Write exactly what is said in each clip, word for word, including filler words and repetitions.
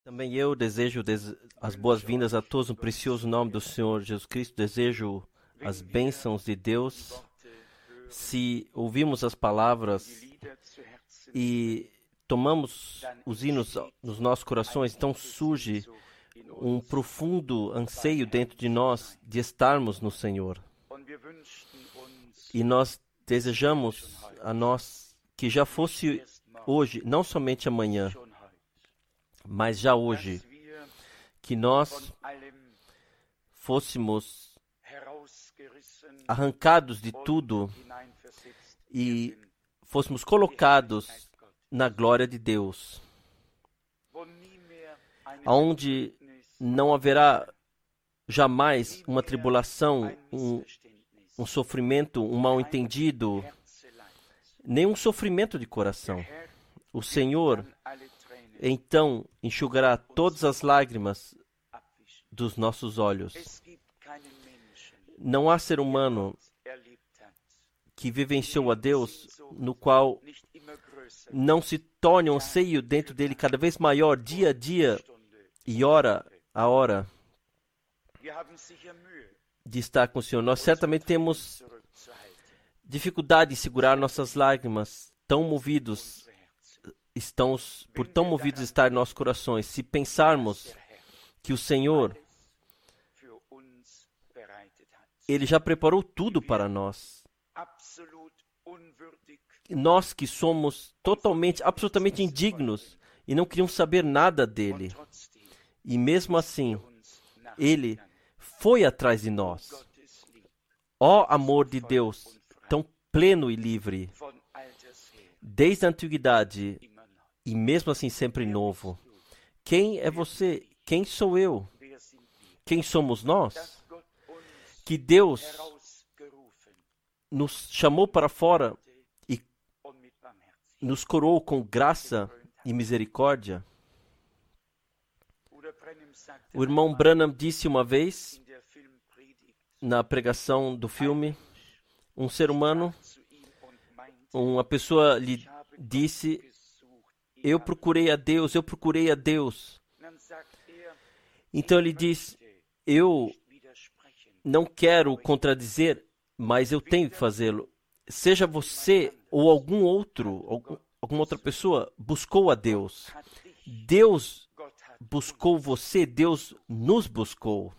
Também eu desejo des- as boas-vindas a todos no precioso nome do Senhor Jesus Cristo. Desejo as bênçãos de Deus. Se ouvimos as palavras e tomamos os hinos nos nossos corações, então surge um profundo anseio dentro de nós de estarmos no Senhor. E nós desejamos a nós que já fosse hoje, não somente amanhã, mas já hoje, que nós fôssemos arrancados de tudo e fôssemos colocados na glória de Deus, onde não haverá jamais uma tribulação, um, um sofrimento, um mal-entendido, nenhum sofrimento de coração. O Senhor então enxugará todas as lágrimas dos nossos olhos. Não há ser humano que vivenciou a Deus no qual não se torne um anseio dentro dele cada vez maior, dia a dia e hora a hora, de estar com o Senhor. Nós certamente temos dificuldade em segurar nossas lágrimas, tão movidos estamos por tão movidos estar em nossos corações. Se pensarmos que o Senhor, Ele já preparou tudo para nós. Nós que somos totalmente, absolutamente indignos e não queríamos saber nada dele. E mesmo assim, Ele foi atrás de nós. Ó amor de Deus, tão pleno e livre, desde a antiguidade, e mesmo assim sempre novo. Quem é você? Quem sou eu? Quem somos nós? Que Deus nos chamou para fora e nos coroou com graça e misericórdia. O irmão Branham disse uma vez, na pregação do filme, um ser humano, uma pessoa lhe disse: eu procurei a Deus, eu procurei a Deus. Então ele diz: eu não quero contradizer, mas eu tenho que fazê-lo. Seja você ou algum outro, algum, alguma outra pessoa, buscou a Deus. Deus buscou você, Deus nos buscou.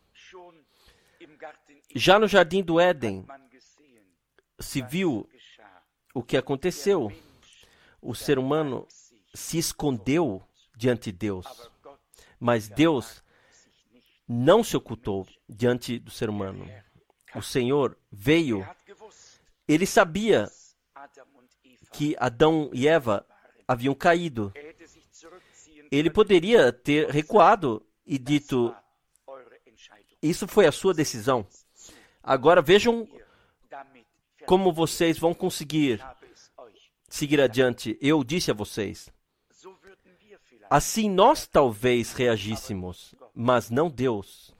Já no Jardim do Éden, se viu o que aconteceu. O ser humano se escondeu diante de Deus, mas Deus não se ocultou diante do ser humano. O Senhor veio, Ele sabia que Adão e Eva haviam caído. Ele poderia ter recuado e dito: isso foi a sua decisão. Agora vejam como vocês vão conseguir seguir adiante. Eu disse a vocês. Assim nós talvez reagíssemos, mas não Deus.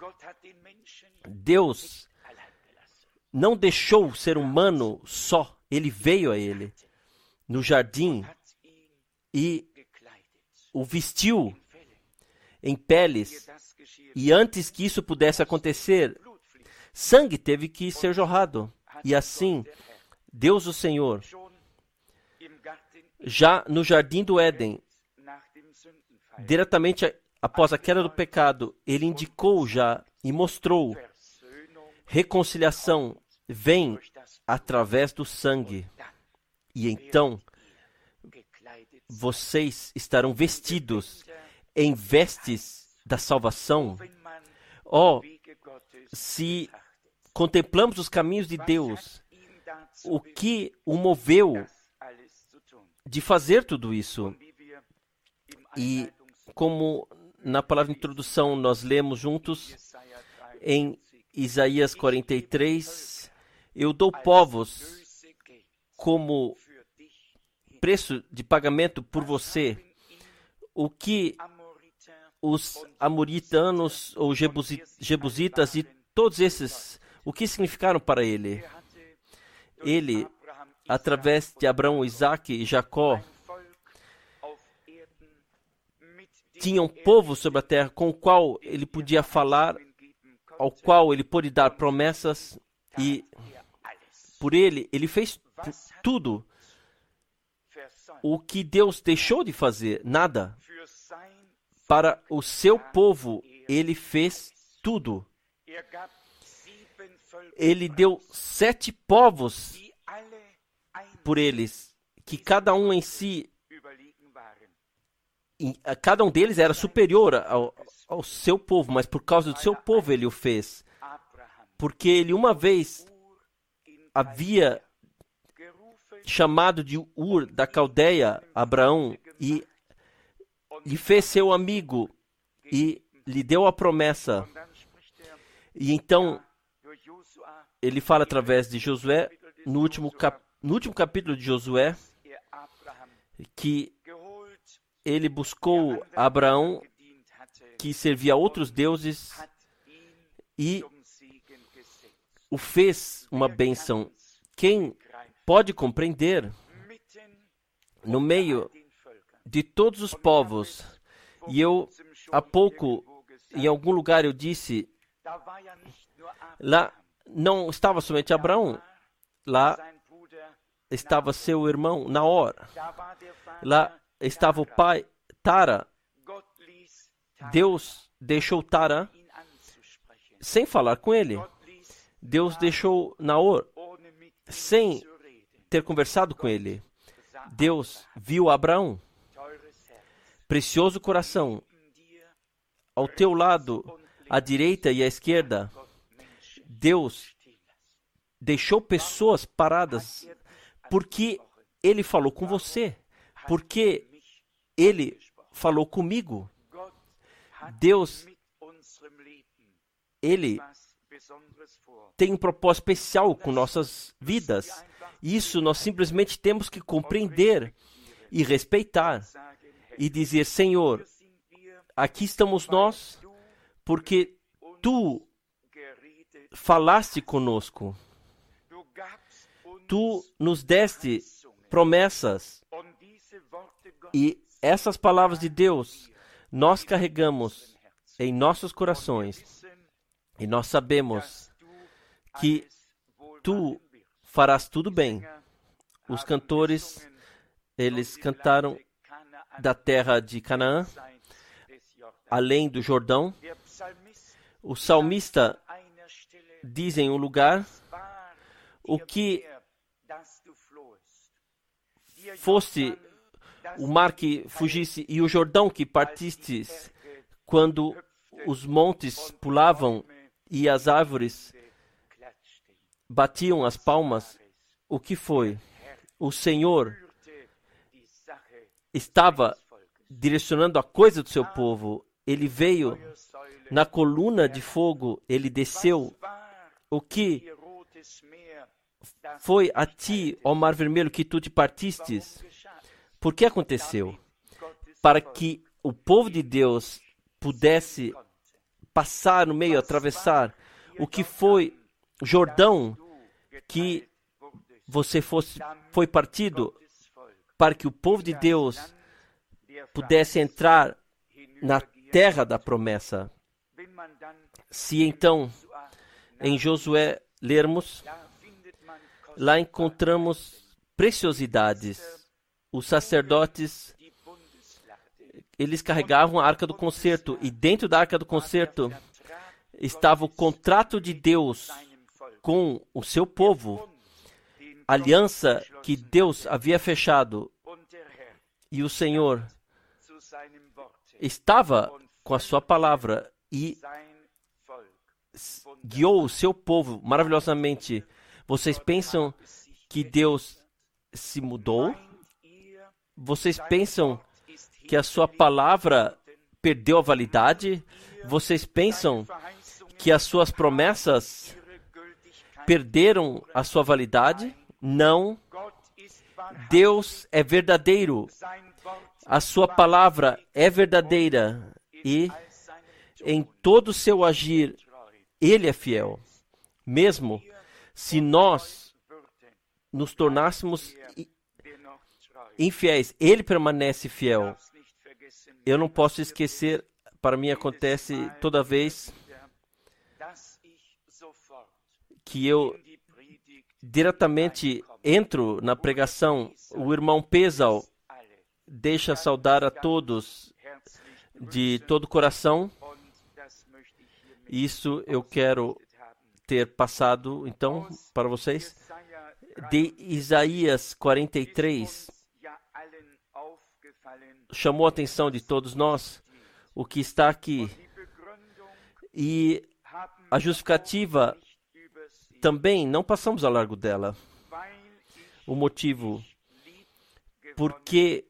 Deus não deixou o ser humano só. Ele veio a ele no jardim e o vestiu em peles. E antes que isso pudesse acontecer, sangue teve que ser jorrado. E assim, Deus o Senhor, já no Jardim do Éden, diretamente após a queda do pecado, Ele indicou já e mostrou: reconciliação vem através do sangue. E então, vocês estarão vestidos em vestes da salvação. Oh, se contemplamos os caminhos de Deus, o que o moveu de fazer tudo isso? E como na palavra de introdução nós lemos juntos em Isaías quarenta e três, eu dou povos como preço de pagamento por você. O que os amoritanos ou jebusitas e todos esses, o que significaram para ele? Ele, através de Abraão, Isaque e Jacó, tinha um povo sobre a terra com o qual ele podia falar, ao qual ele pôde dar promessas, e por ele, ele fez tudo. O que Deus deixou de fazer, nada. Para o seu povo, ele fez tudo. Ele deu sete povos por eles, que cada um em si, cada um deles era superior ao, ao seu povo, mas por causa do seu povo ele o fez. Porque ele uma vez havia chamado de Ur da Caldeia Abraão e lhe fez seu amigo e lhe deu a promessa. E então ele fala através de Josué, no último, cap, no último capítulo de Josué, que ele buscou Abraão, que servia a outros deuses, e o fez uma bênção. Quem pode compreender, no meio de todos os povos, e eu há pouco, em algum lugar eu disse, lá não estava somente Abraão, lá estava seu irmão Naor, lá estava o pai Tara. Deus deixou Tara sem falar com ele. Deus deixou Naor sem ter conversado com ele. Deus viu Abraão, precioso coração, ao teu lado, à direita e à esquerda. Deus deixou pessoas paradas porque Ele falou com você, porque Ele falou comigo. Deus, Ele tem um propósito especial com nossas vidas. Isso nós simplesmente temos que compreender e respeitar e dizer: Senhor, aqui estamos nós porque Tu falaste conosco. Tu nos deste promessas e essas palavras de Deus nós carregamos em nossos corações e nós sabemos que Tu farás tudo bem. Os cantores, eles cantaram da terra de Canaã, além do Jordão. O salmista diz em um lugar: o que foste o mar que fugisse e o Jordão que partistes, quando os montes pulavam e as árvores batiam as palmas. O que foi? O Senhor estava direcionando a coisa do seu povo. Ele veio na coluna de fogo, ele desceu. O que foi a ti, ó Mar Vermelho, que tu te partistes? Por que aconteceu? Para que o povo de Deus pudesse passar no meio, atravessar. O que foi Jordão, que você fosse, foi partido, para que o povo de Deus pudesse entrar na terra da promessa. Se então, em Josué, lermos, lá encontramos preciosidades. Os sacerdotes, eles carregavam a Arca do Concerto, e dentro da Arca do Concerto estava o contrato de Deus com o seu povo, a aliança que Deus havia fechado, e o Senhor estava com a sua palavra e guiou o seu povo maravilhosamente. Vocês pensam que Deus se mudou? Vocês pensam que a sua palavra perdeu a validade? Vocês pensam que as suas promessas perderam a sua validade? Não. Deus é verdadeiro. A sua palavra é verdadeira. E em todo o seu agir, Ele é fiel. Mesmo se nós nos tornássemos infiéis, Ele permanece fiel. Eu não posso esquecer, para mim acontece toda vez que eu diretamente entro na pregação. O irmão Pesal deixa saudar a todos de todo o coração. Isso eu quero ter passado, então, para vocês. De Isaías quarenta e três, chamou a atenção de todos nós o que está aqui. E a justificativa também, não passamos ao largo dela. O motivo, porque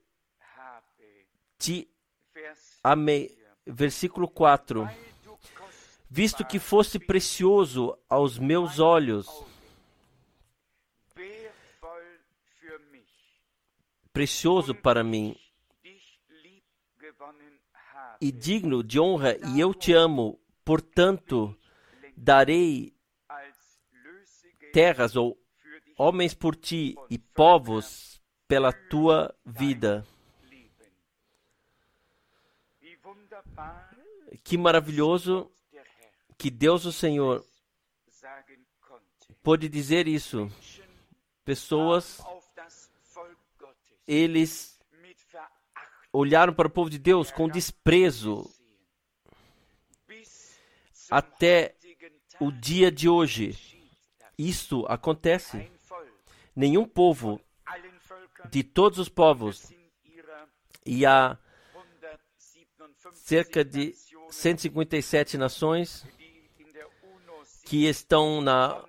te amei. Versículo quatro. Visto que fosse precioso aos meus olhos, precioso para mim, e digno de honra, e eu te amo, portanto, darei terras ou homens por ti e povos pela tua vida. Que maravilhoso que Deus, o Senhor, pôde dizer isso. Pessoas, eles olharam para o povo de Deus com desprezo até o dia de hoje. Isso acontece. Nenhum povo de todos os povos, e há cerca de cento e cinquenta e sete nações que estão na,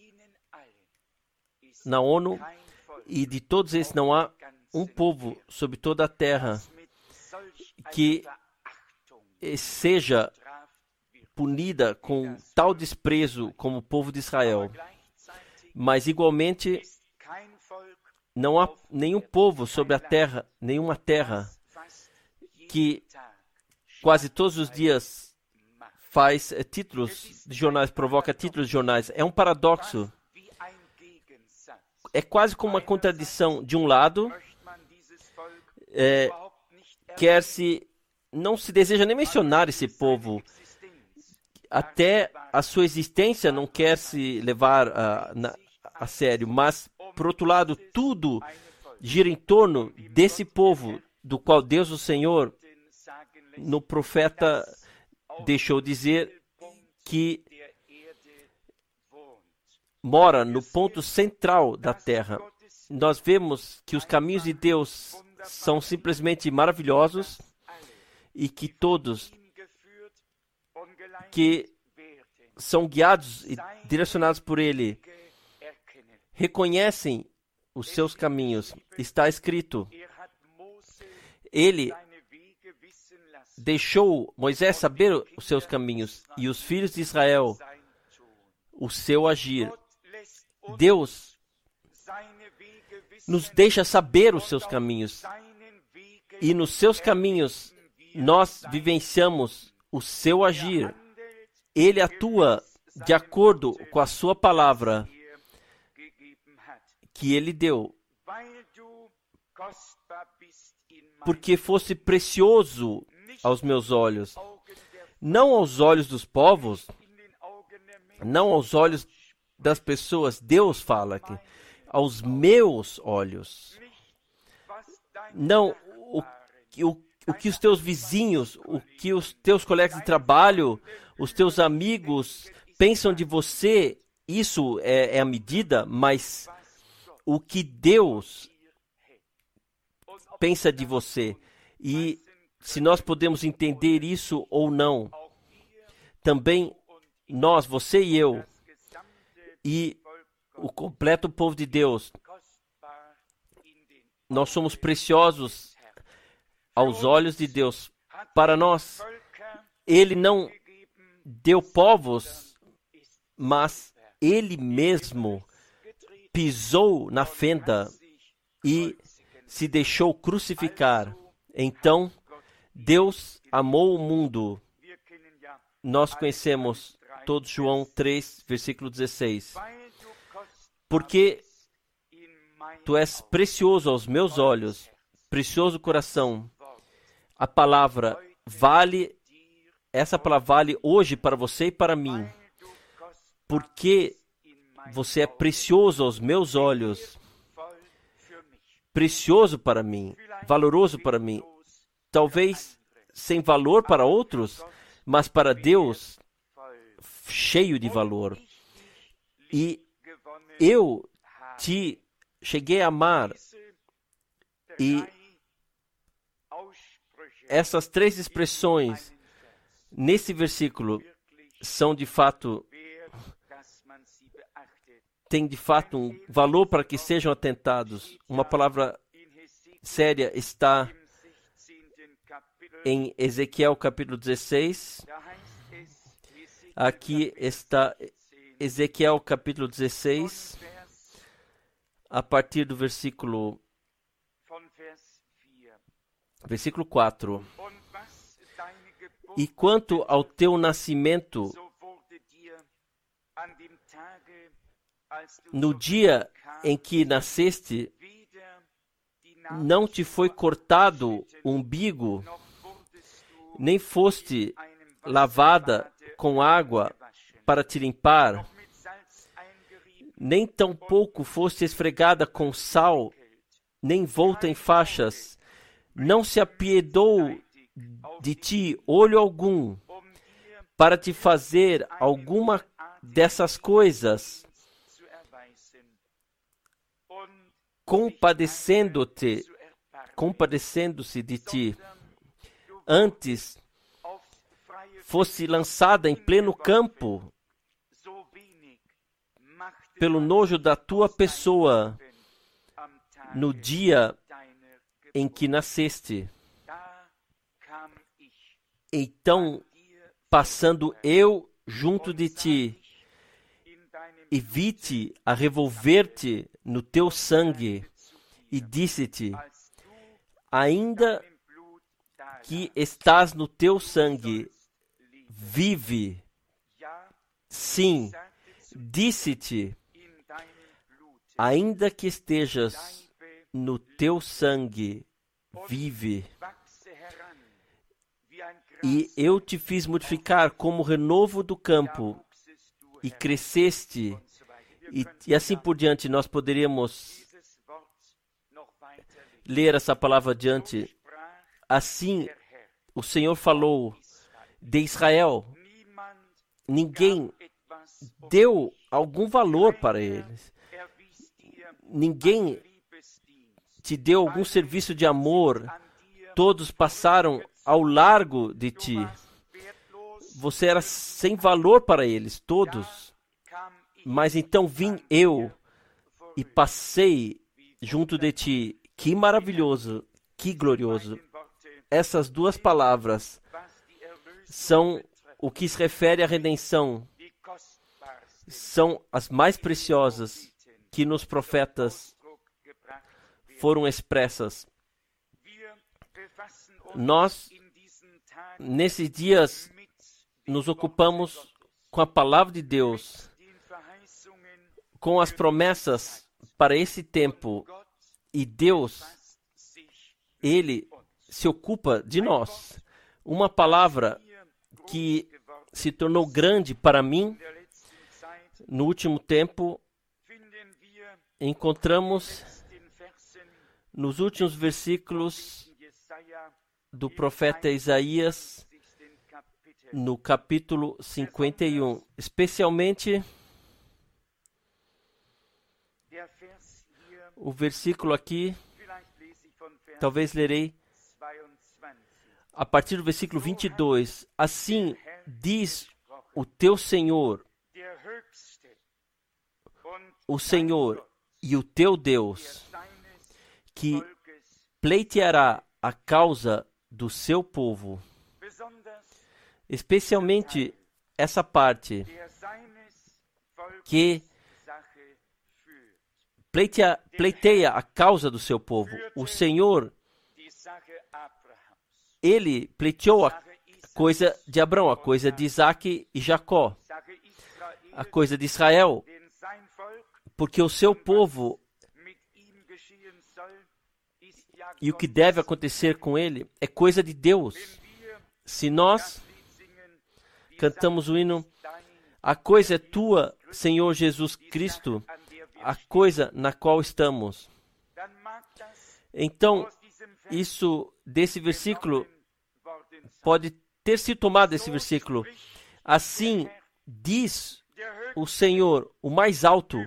na ONU, e de todos esses não há um povo sobre toda a terra que seja punida com tal desprezo como o povo de Israel. Mas igualmente não há nenhum povo sobre a terra, nenhuma terra que quase todos os dias faz eh, títulos de jornais, provoca títulos de jornais. É um paradoxo. É quase como uma contradição. De um lado, é, quer-se, não se deseja nem mencionar esse povo. Até a sua existência não quer se levar a, na, a sério. Mas, por outro lado, tudo gira em torno desse povo, do qual Deus, o Senhor, no profeta, deixou dizer que mora no ponto central da terra. Nós vemos que os caminhos de Deus são simplesmente maravilhosos e que todos que são guiados e direcionados por Ele reconhecem os seus caminhos. Está escrito, Ele deixou Moisés saber os seus caminhos e os filhos de Israel o seu agir. Deus nos deixa saber os seus caminhos, e nos seus caminhos nós vivenciamos o seu agir. Ele atua de acordo com a sua palavra que ele deu. Porque fosse precioso aos meus olhos, não aos olhos dos povos, não aos olhos das pessoas. Deus fala aqui, aos meus olhos. Não o, o, o que os teus vizinhos, o que os teus colegas de trabalho, os teus amigos pensam de você, isso é, é a medida, mas o que Deus pensa de você. E se nós podemos entender isso ou não, também nós, você e eu, e o completo povo de Deus, nós somos preciosos aos olhos de Deus. Para nós, Ele não deu povos, mas Ele mesmo pisou na fenda e se deixou crucificar. Então, Deus amou o mundo. Nós conhecemos todos João três, versículo dezesseis. Porque tu és precioso aos meus olhos, precioso coração, a palavra vale, essa palavra vale hoje para você e para mim, porque você é precioso aos meus olhos, precioso para mim, valoroso para mim, talvez sem valor para outros, mas para Deus, cheio de valor. E eu te cheguei a amar, e essas três expressões nesse versículo são de fato, têm de fato um valor para que sejam atentados. Uma palavra séria está em Ezequiel capítulo dezesseis. Aqui está Ezequiel capítulo dezesseis, a partir do versículo, versículo quatro. E quanto ao teu nascimento, no dia em que nasceste, não te foi cortado o umbigo, nem foste lavada com água para te limpar, nem tampouco foste esfregada com sal, nem volta em faixas, não se apiedou de ti olho algum, para te fazer alguma dessas coisas, compadecendo-te, compadecendo-se de ti. Antes, fosse lançada em pleno campo, pelo nojo da tua pessoa, no dia em que nasceste. Então, passando eu junto de ti, e vi-te a revolver-te no teu sangue, e disse-te, ainda que estás no teu sangue, vive. Sim, disse-te, ainda que estejas no teu sangue, vive. E eu te fiz modificar como o renovo do campo, e cresceste, e, e assim por diante. Nós poderíamos ler essa palavra adiante. Assim, o Senhor falou de Israel. Ninguém deu algum valor para eles. Ninguém te deu algum serviço de amor. Todos passaram ao largo de ti. Você era sem valor para eles, todos. Mas então vim eu e passei junto de ti. Que maravilhoso, que glorioso. Essas duas palavras são o que se refere à redenção. São as mais preciosas que nos profetas foram expressas. Nós, nesses dias, nos ocupamos com a palavra de Deus, com as promessas para esse tempo. E Deus, Ele se ocupa de nós. Uma palavra que se tornou grande para mim no último tempo, encontramos nos últimos versículos do profeta Isaías, no capítulo cinquenta e um, especialmente o versículo aqui, talvez lerei a partir do versículo vinte e dois. Assim diz o teu Senhor, o Senhor e o teu Deus, que pleiteará a causa do seu povo. Especialmente essa parte que pleiteia, pleiteia a causa do seu povo. O Senhor, Ele pleiteou a coisa de Abraão, a coisa de Isaac e Jacó, a coisa de Israel, porque o seu povo e o que deve acontecer com ele é coisa de Deus. Se nós cantamos o hino, a coisa é tua, Senhor Jesus Cristo, a coisa na qual estamos. Então, isso desse versículo pode ter sido tomado desse versículo. Assim diz o Senhor, o mais alto,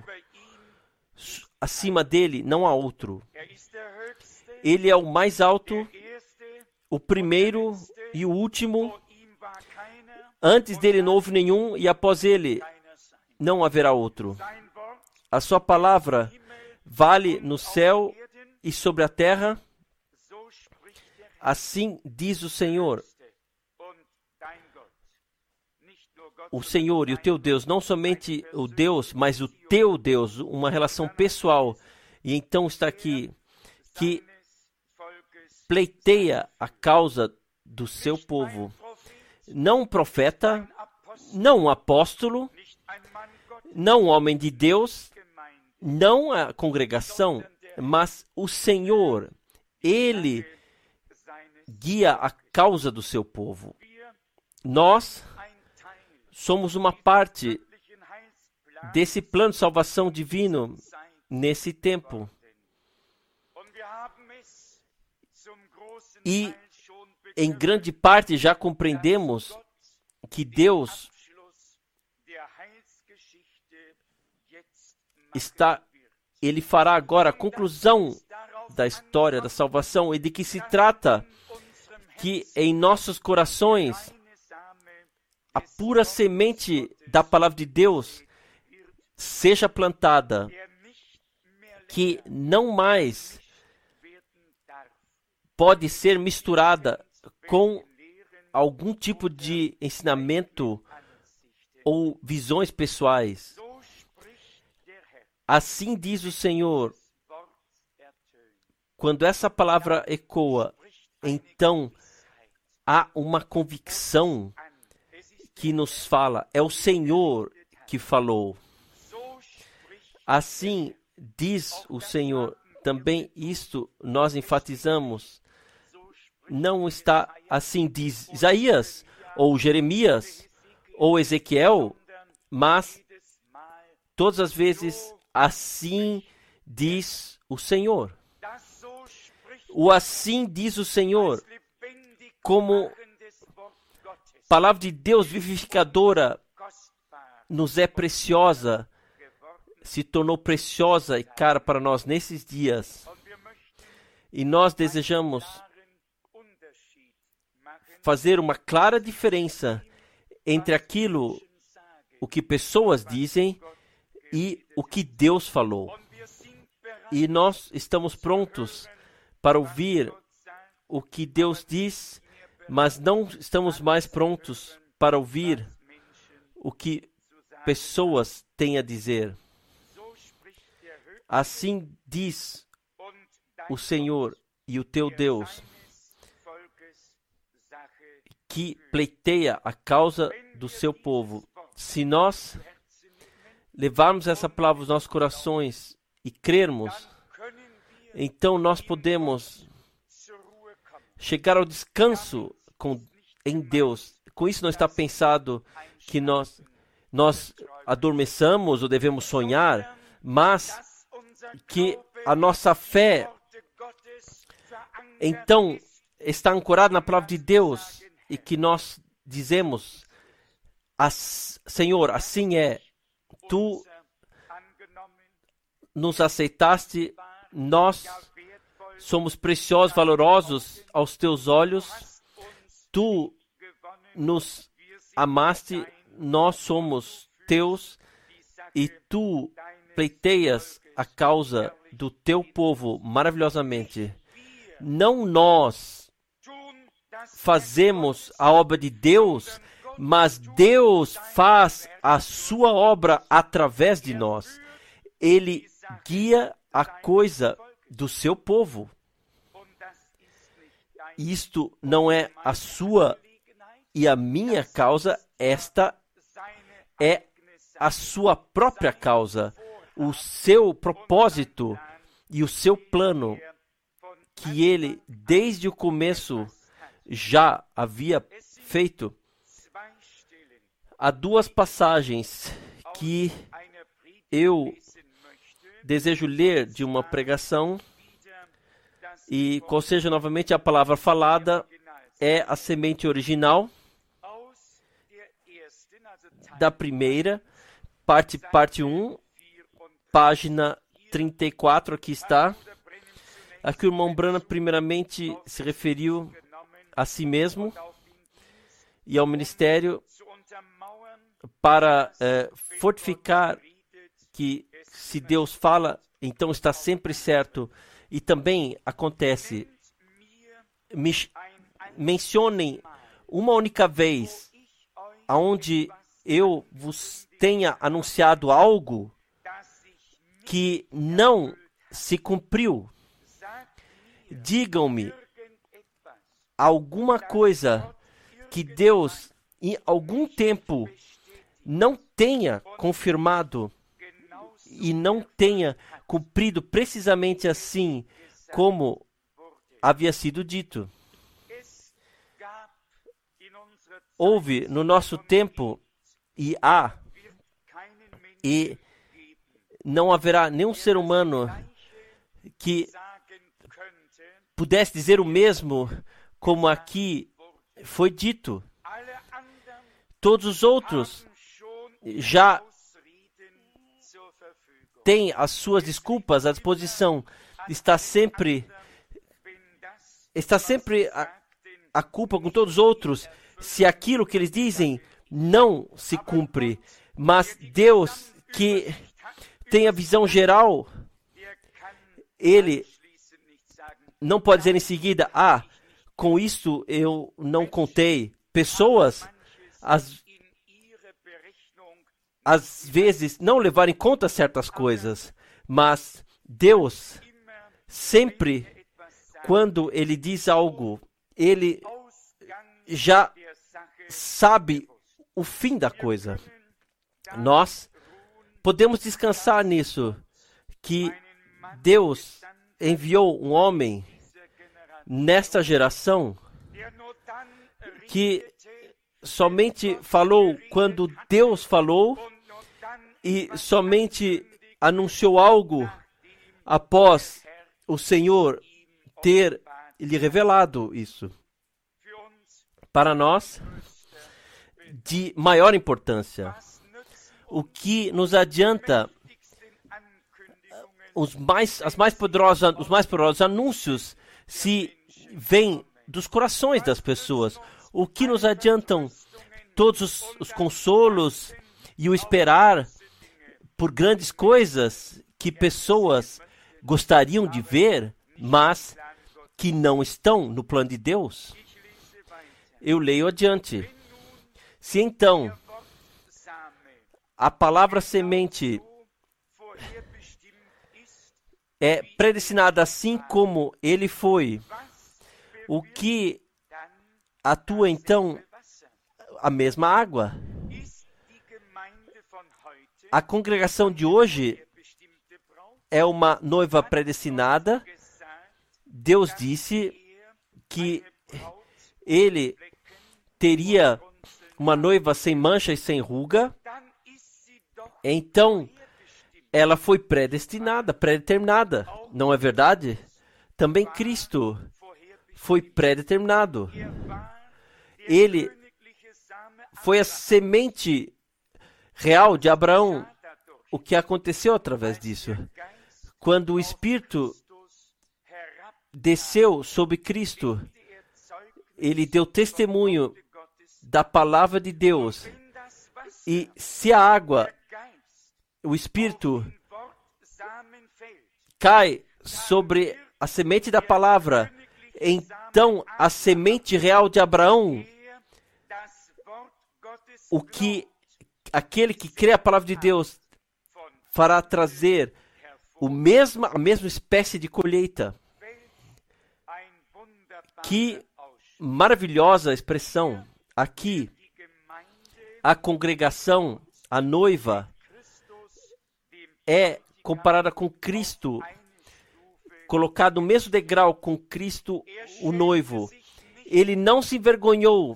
acima dele não há outro. Ele é o mais alto, o primeiro e o último. Antes dele não houve nenhum e após ele não haverá outro. A sua palavra vale no céu e sobre a terra. Assim diz o Senhor. O Senhor e o teu Deus, não somente o Deus, mas o teu Deus, uma relação pessoal. E então está aqui, que pleiteia a causa do seu povo. Não um profeta, não um apóstolo, não um homem de Deus, não a congregação, mas o Senhor. Ele guia a causa do seu povo. Nós somos uma parte desse plano de salvação divino nesse tempo. E, em grande parte, já compreendemos que Deus está, Ele fará agora a conclusão da história da salvação e de que se trata que em nossos corações a pura semente da palavra de Deus seja plantada, que não mais pode ser misturada com algum tipo de ensinamento ou visões pessoais. Assim diz o Senhor. Quando essa palavra ecoa, então há uma convicção que nos fala, é o Senhor que falou. Assim diz o Senhor. Também isto nós enfatizamos. Não está assim diz Isaías, ou Jeremias, ou Ezequiel, mas todas as vezes assim diz o Senhor. O assim diz o Senhor, como palavra de Deus vivificadora, nos é preciosa, se tornou preciosa e cara para nós nesses dias. E nós desejamos fazer uma clara diferença entre aquilo, o que pessoas dizem e o que Deus falou. E nós estamos prontos para ouvir o que Deus diz, mas não estamos mais prontos para ouvir o que pessoas têm a dizer. Assim diz o Senhor e o teu Deus, que pleiteia a causa do seu povo. Se nós levarmos essa palavra aos nossos corações e crermos, então nós podemos chegar ao descanso com, em Deus. Com isso não está pensado que nós, nós adormeçamos ou devemos sonhar, mas que a nossa fé, então, está ancorada na palavra de Deus e que nós dizemos, Senhor, assim é, Tu nos aceitaste, nós somos preciosos, valorosos aos Teus olhos, Tu nos amaste, nós somos Teus e Tu pleiteias a causa do Teu povo maravilhosamente. Não nós fazemos a obra de Deus, mas Deus faz a sua obra através de nós. Ele guia a coisa do seu povo. Isto não é a sua e a minha causa, esta é a sua própria causa, o seu propósito e o seu plano que ele, desde o começo, já havia feito. Há duas passagens que eu desejo ler de uma pregação, e qual seja novamente a palavra falada, é a semente original da primeira, parte, parte um, página trinta e quatro, aqui está. Aqui o irmão Branham primeiramente se referiu a si mesmo e ao ministério para eh, fortificar que se Deus fala, então está sempre certo. E também acontece, me, mencionem uma única vez aonde eu vos tenha anunciado algo que não se cumpriu. Digam-me alguma coisa que Deus em algum tempo não tenha confirmado e não tenha cumprido precisamente assim como havia sido dito. Houve no nosso tempo e há, e não haverá nenhum ser humano que pudesse dizer o mesmo como aqui foi dito. Todos os outros já têm as suas desculpas à disposição. Está sempre, está sempre a, a culpa com todos os outros se aquilo que eles dizem não se cumpre. Mas Deus, que tem a visão geral, Ele não pode dizer em seguida, ah, com isso eu não contei. Pessoas, às, às vezes, não levar em conta certas coisas, mas Deus, sempre, quando Ele diz algo, Ele já sabe o fim da coisa. Nós podemos descansar nisso, que Deus enviou um homem nesta geração que somente falou quando Deus falou e somente anunciou algo após o Senhor ter lhe revelado isso. Para nós, de maior importância, o que nos adianta os mais, as mais poderosas, os mais poderosos anúncios se vêm dos corações das pessoas. O que nos adiantam todos os, os consolos e o esperar por grandes coisas que pessoas gostariam de ver, mas que não estão no plano de Deus? Eu leio adiante. Se então a palavra semente é predestinada assim como ele foi, o que atua então a mesma água? A congregação de hoje é uma noiva predestinada. Deus disse que ele teria uma noiva sem mancha e sem ruga. Então, ela foi predestinada, predeterminada. Não é verdade? Também Cristo foi predeterminado. Ele foi a semente real de Abraão. O que aconteceu através disso? Quando o Espírito desceu sobre Cristo, ele deu testemunho da palavra de Deus. E se a água, o Espírito, cai sobre a semente da palavra, então a semente real de Abraão, o que aquele que crê a palavra de Deus fará trazer o mesma, a mesma espécie de colheita. Que maravilhosa expressão! Aqui, a congregação, a noiva, é comparada com Cristo colocado no mesmo degrau com Cristo, o noivo. Ele não se envergonhou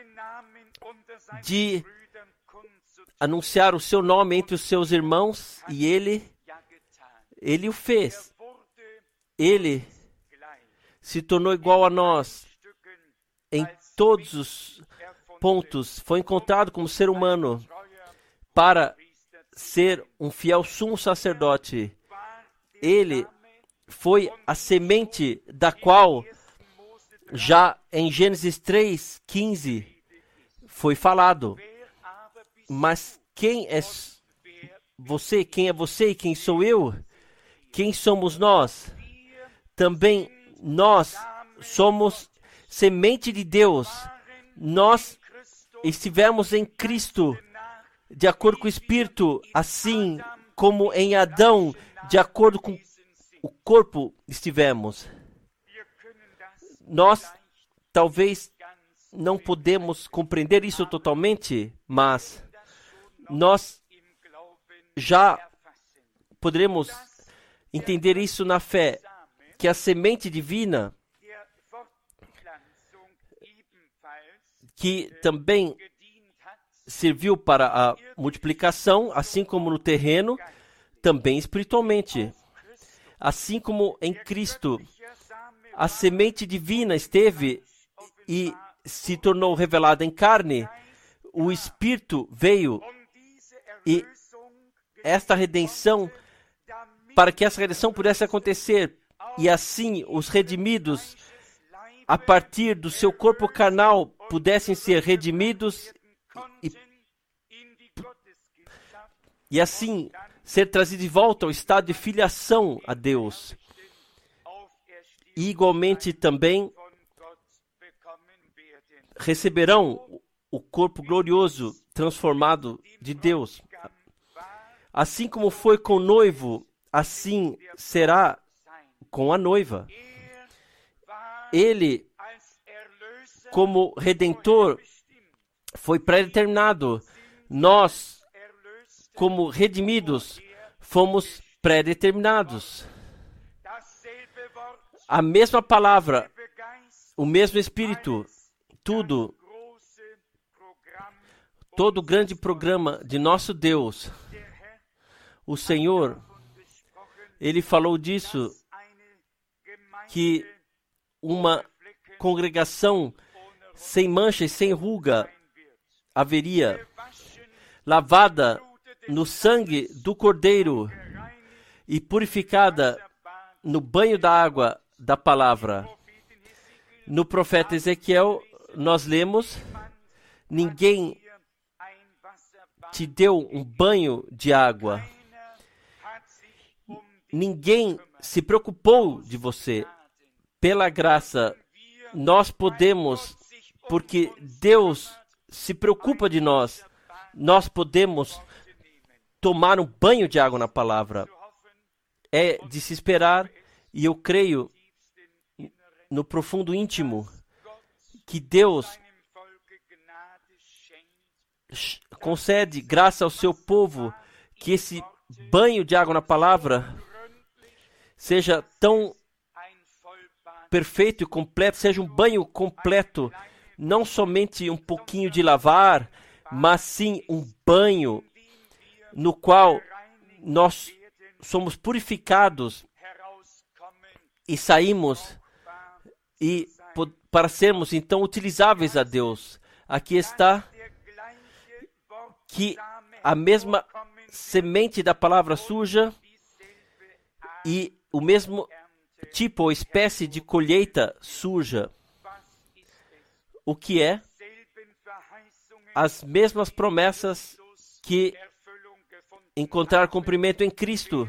de anunciar o seu nome entre os seus irmãos, e ele, ele o fez. Ele se tornou igual a nós em todos os pontos. Foi encontrado como ser humano para ser um fiel sumo sacerdote. Ele foi a semente da qual já em Gênesis três, quinze foi falado. Mas quem é você? Quem é você e quem sou eu? Quem somos nós? Também nós somos semente de Deus. Nós estivemos em Cristo, de acordo com o Espírito, assim como em Adão, de acordo com o corpo estivemos. Nós talvez não podemos compreender isso totalmente, mas nós já poderemos entender isso na fé, que a semente divina, que também serviu para a multiplicação, assim como no terreno, também espiritualmente. Assim como em Cristo, a semente divina esteve e se tornou revelada em carne, o Espírito veio e esta redenção, para que essa redenção pudesse acontecer, e assim os redimidos, a partir do seu corpo carnal, pudessem ser redimidos e, e assim ser trazidos de volta ao estado de filiação a Deus. E igualmente também receberão o corpo glorioso transformado de Deus. Assim como foi com o noivo, assim será com a noiva. Ele, como Redentor, foi pré-determinado. Nós, como redimidos, fomos pré-determinados. A mesma palavra, o mesmo Espírito, tudo, todo o grande programa de nosso Deus, o Senhor, Ele falou disso, que uma congregação sem mancha e sem ruga haveria, lavada no sangue do Cordeiro e purificada no banho da água da palavra. No profeta Ezequiel, nós lemos: ninguém te deu um banho de água. Ninguém se preocupou de você. Pela graça, nós podemos, porque Deus se preocupa de nós, nós podemos tomar um banho de água na palavra. É de se esperar, e eu creio no profundo íntimo que Deus concede graça ao seu povo, que esse banho de água na palavra seja tão perfeito e completo, seja um banho completo, não somente um pouquinho de lavar, mas sim um banho no qual nós somos purificados e saímos e para sermos então utilizáveis a Deus. Aqui está que a mesma semente da palavra suja e o mesmo tipo ou espécie de colheita suja. O que é? As mesmas promessas que encontrar cumprimento em Cristo.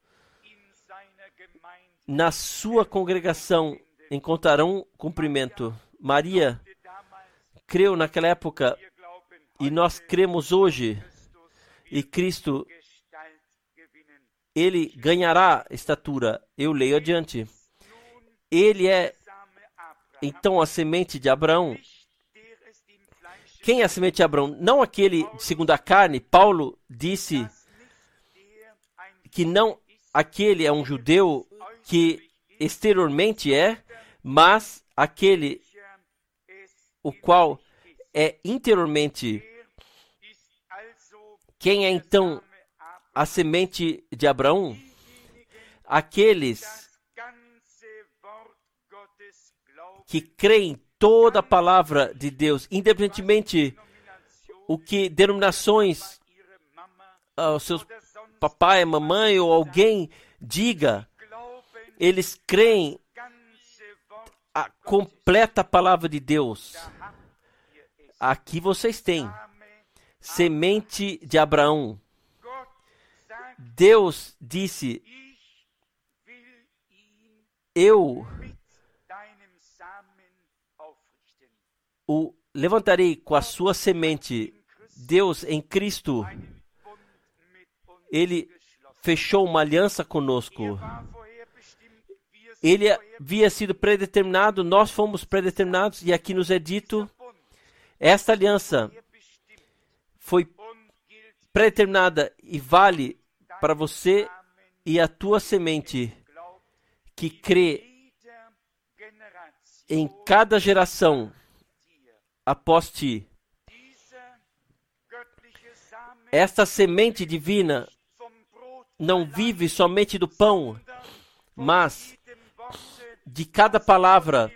Na sua congregação encontrarão cumprimento. Maria creu naquela época e nós cremos hoje. E Cristo, Ele ganhará estatura. Eu leio adiante. Ele é, então, a semente de Abraão. Quem é a semente de Abraão? Não aquele segundo a carne. Paulo disse que não aquele é um judeu que exteriormente é, mas aquele o qual é interiormente. Quem é então a semente de Abraão? Aqueles que creem toda a palavra de Deus, independentemente o que denominações, uh, os seus papai, mamãe ou alguém diga, eles creem a completa palavra de Deus. Aqui vocês têm semente de Abraão. Deus disse: eu o levantarei com a sua semente. Deus em Cristo, Ele fechou uma aliança conosco. Ele havia sido predeterminado, nós fomos predeterminados, e aqui nos é dito, esta aliança foi predeterminada e vale para você e a tua semente, que crê em cada geração após ti. Esta semente divina não vive somente do pão, mas de cada palavra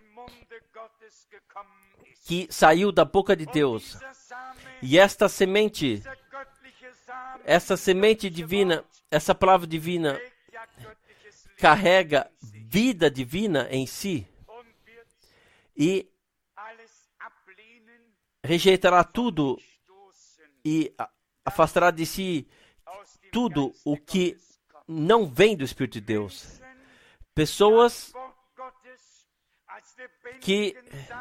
que saiu da boca de Deus. E esta semente, essa semente divina, essa palavra divina, carrega vida divina em si e rejeitará tudo e afastará de si tudo o que não vem do Espírito de Deus. Pessoas que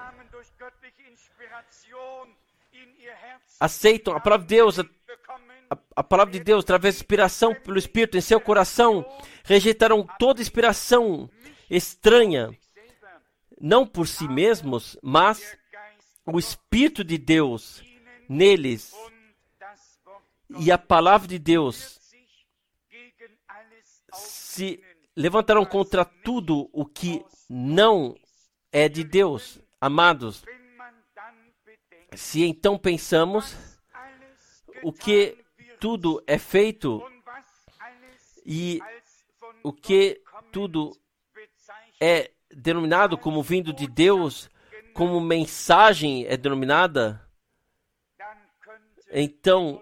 aceitam a palavra de Deus, a, a, a palavra de Deus através de inspiração pelo Espírito em seu coração, rejeitarão toda inspiração estranha, não por si mesmos, mas o Espírito de Deus neles. E a palavra de Deus se levantarão contra tudo o que não é de Deus. Amados, se então pensamos o que tudo é feito e o que tudo é denominado como vindo de Deus, como mensagem é denominada, então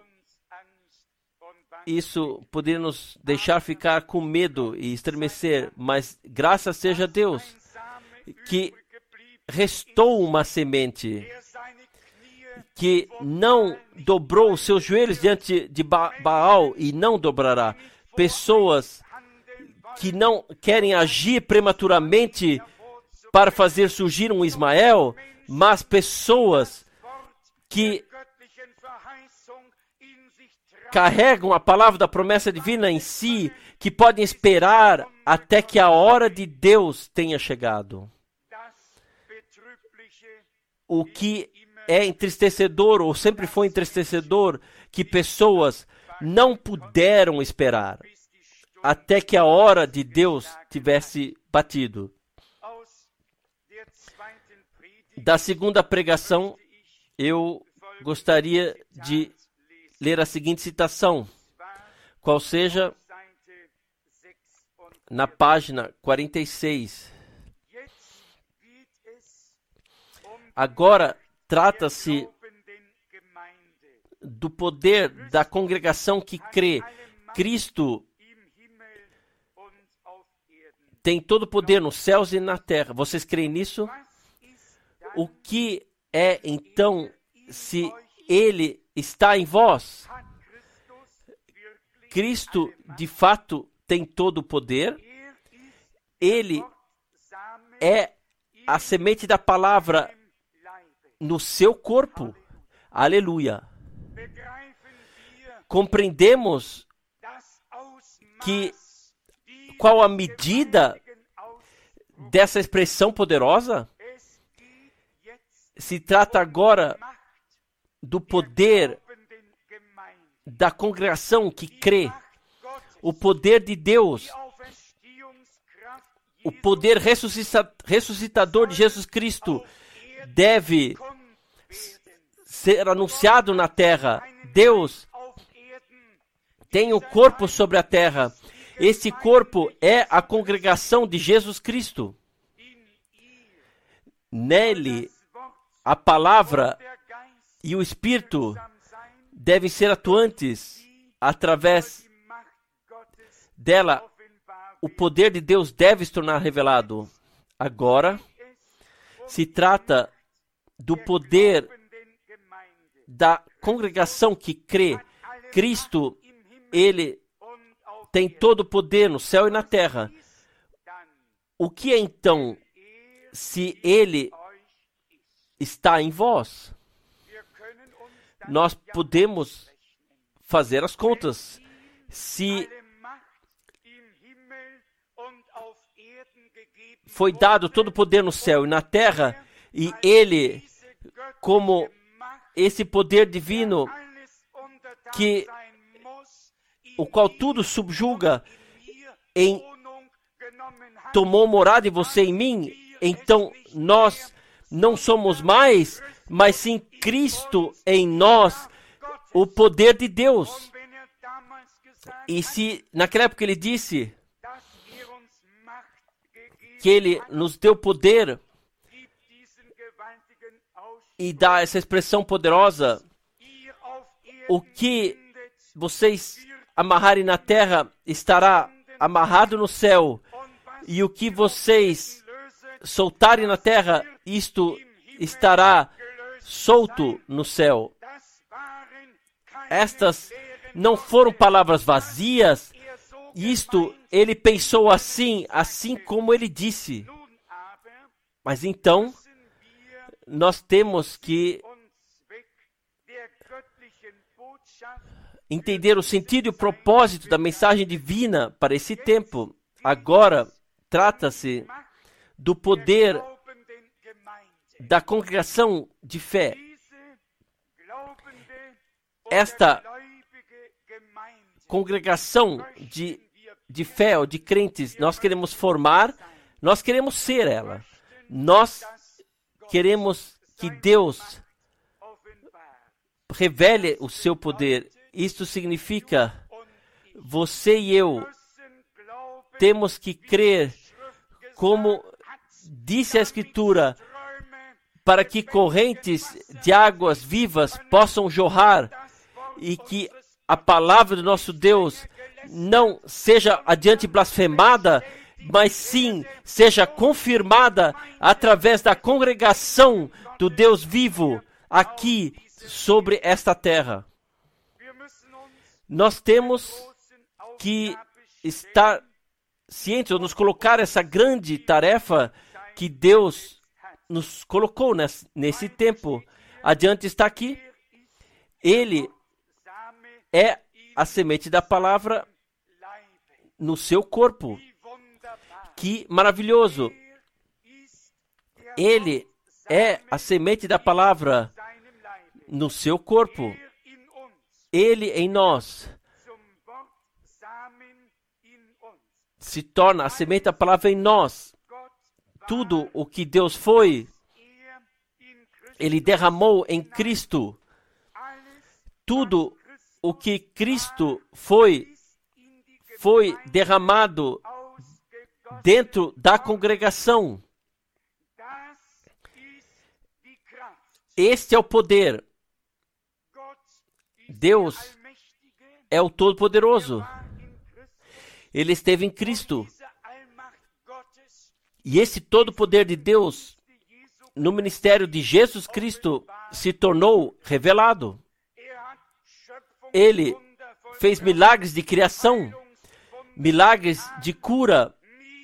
isso poderia nos deixar ficar com medo e estremecer, mas graças seja a Deus que restou uma semente que não dobrou os seus joelhos diante de ba- Baal e não dobrará. Pessoas que não querem agir prematuramente para fazer surgir um Ismael, mas pessoas que carregam a palavra da promessa divina em si, que podem esperar até que a hora de Deus tenha chegado. O que é entristecedor, ou sempre foi entristecedor, que pessoas não puderam esperar até que a hora de Deus tivesse batido. Da segunda pregação, eu gostaria de ler a seguinte citação, qual seja na página quarenta e seis. Agora trata-se do poder da congregação que crê. Cristo tem todo o poder nos céus e na terra. Vocês creem nisso? O que é, então, se Ele está em vós? Cristo, de fato, tem todo o poder. Ele é a semente da palavra no seu corpo. Aleluia. Compreendemos que qual a medida dessa expressão poderosa? Se trata agora do poder da congregação que crê. O poder de Deus, o poder ressuscita, ressuscitador de Jesus Cristo deve ser anunciado na terra. Deus tem um corpo sobre a terra. Esse corpo é a congregação de Jesus Cristo. Nele, a palavra e o Espírito devem ser atuantes. Através dela, o poder de Deus deve se tornar revelado. Agora, se trata do poder da congregação que crê. Cristo, Ele tem todo o poder no céu e na terra. O que é então se Ele está em vós? Nós podemos fazer as contas. Se foi dado todo o poder no céu e na terra, e Ele, como esse poder divino, que o qual tudo subjuga, em, tomou morada em você e em mim, então nós não somos mais, mas sim Cristo em nós, o poder de Deus. E se naquela época Ele disse que Ele nos deu poder, e dá essa expressão poderosa, o que vocês amarrarem na terra estará amarrado no céu, e o que vocês soltarem na terra, isto estará solto no céu. Estas não foram palavras vazias, isto Ele pensou assim, assim como Ele disse. Mas então, nós temos que entender o sentido e o propósito da mensagem divina para esse tempo. Agora, trata-se do poder da congregação de fé. Esta congregação de, de fé ou de crentes, nós queremos formar, nós queremos ser ela. Nós queremos que Deus revele o seu poder. Isto significa, você e eu temos que crer, como disse a Escritura, para que correntes de águas vivas possam jorrar, e que a palavra do nosso Deus não seja adiante blasfemada, mas sim seja confirmada através da congregação do Deus vivo aqui sobre esta terra. Nós temos que estar cientes, ou nos colocar essa grande tarefa que Deus nos colocou nesse, nesse tempo. Adiante está aqui. Ele é a semente da palavra no seu corpo. Que maravilhoso! Ele é a semente da palavra no seu corpo. Ele em nós se torna a semente da palavra em nós. Tudo o que Deus foi, Ele derramou em Cristo. Tudo o que Cristo foi, foi derramado dentro da congregação. Este é o poder. Deus é o Todo-Poderoso. Ele esteve em Cristo. E esse todo-poder de Deus, no ministério de Jesus Cristo, se tornou revelado. Ele fez milagres de criação, milagres de cura.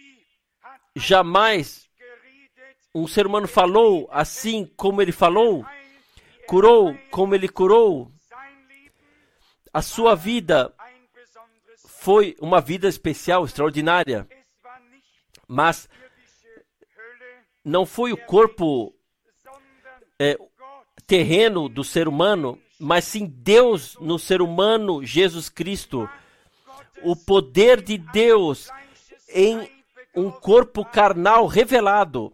Jamais um ser humano falou assim como ele falou, curou como ele curou. A sua vida foi uma vida especial, extraordinária. Mas não foi o corpo é, terreno do ser humano, mas sim Deus no ser humano, Jesus Cristo. O poder de Deus em um corpo carnal revelado.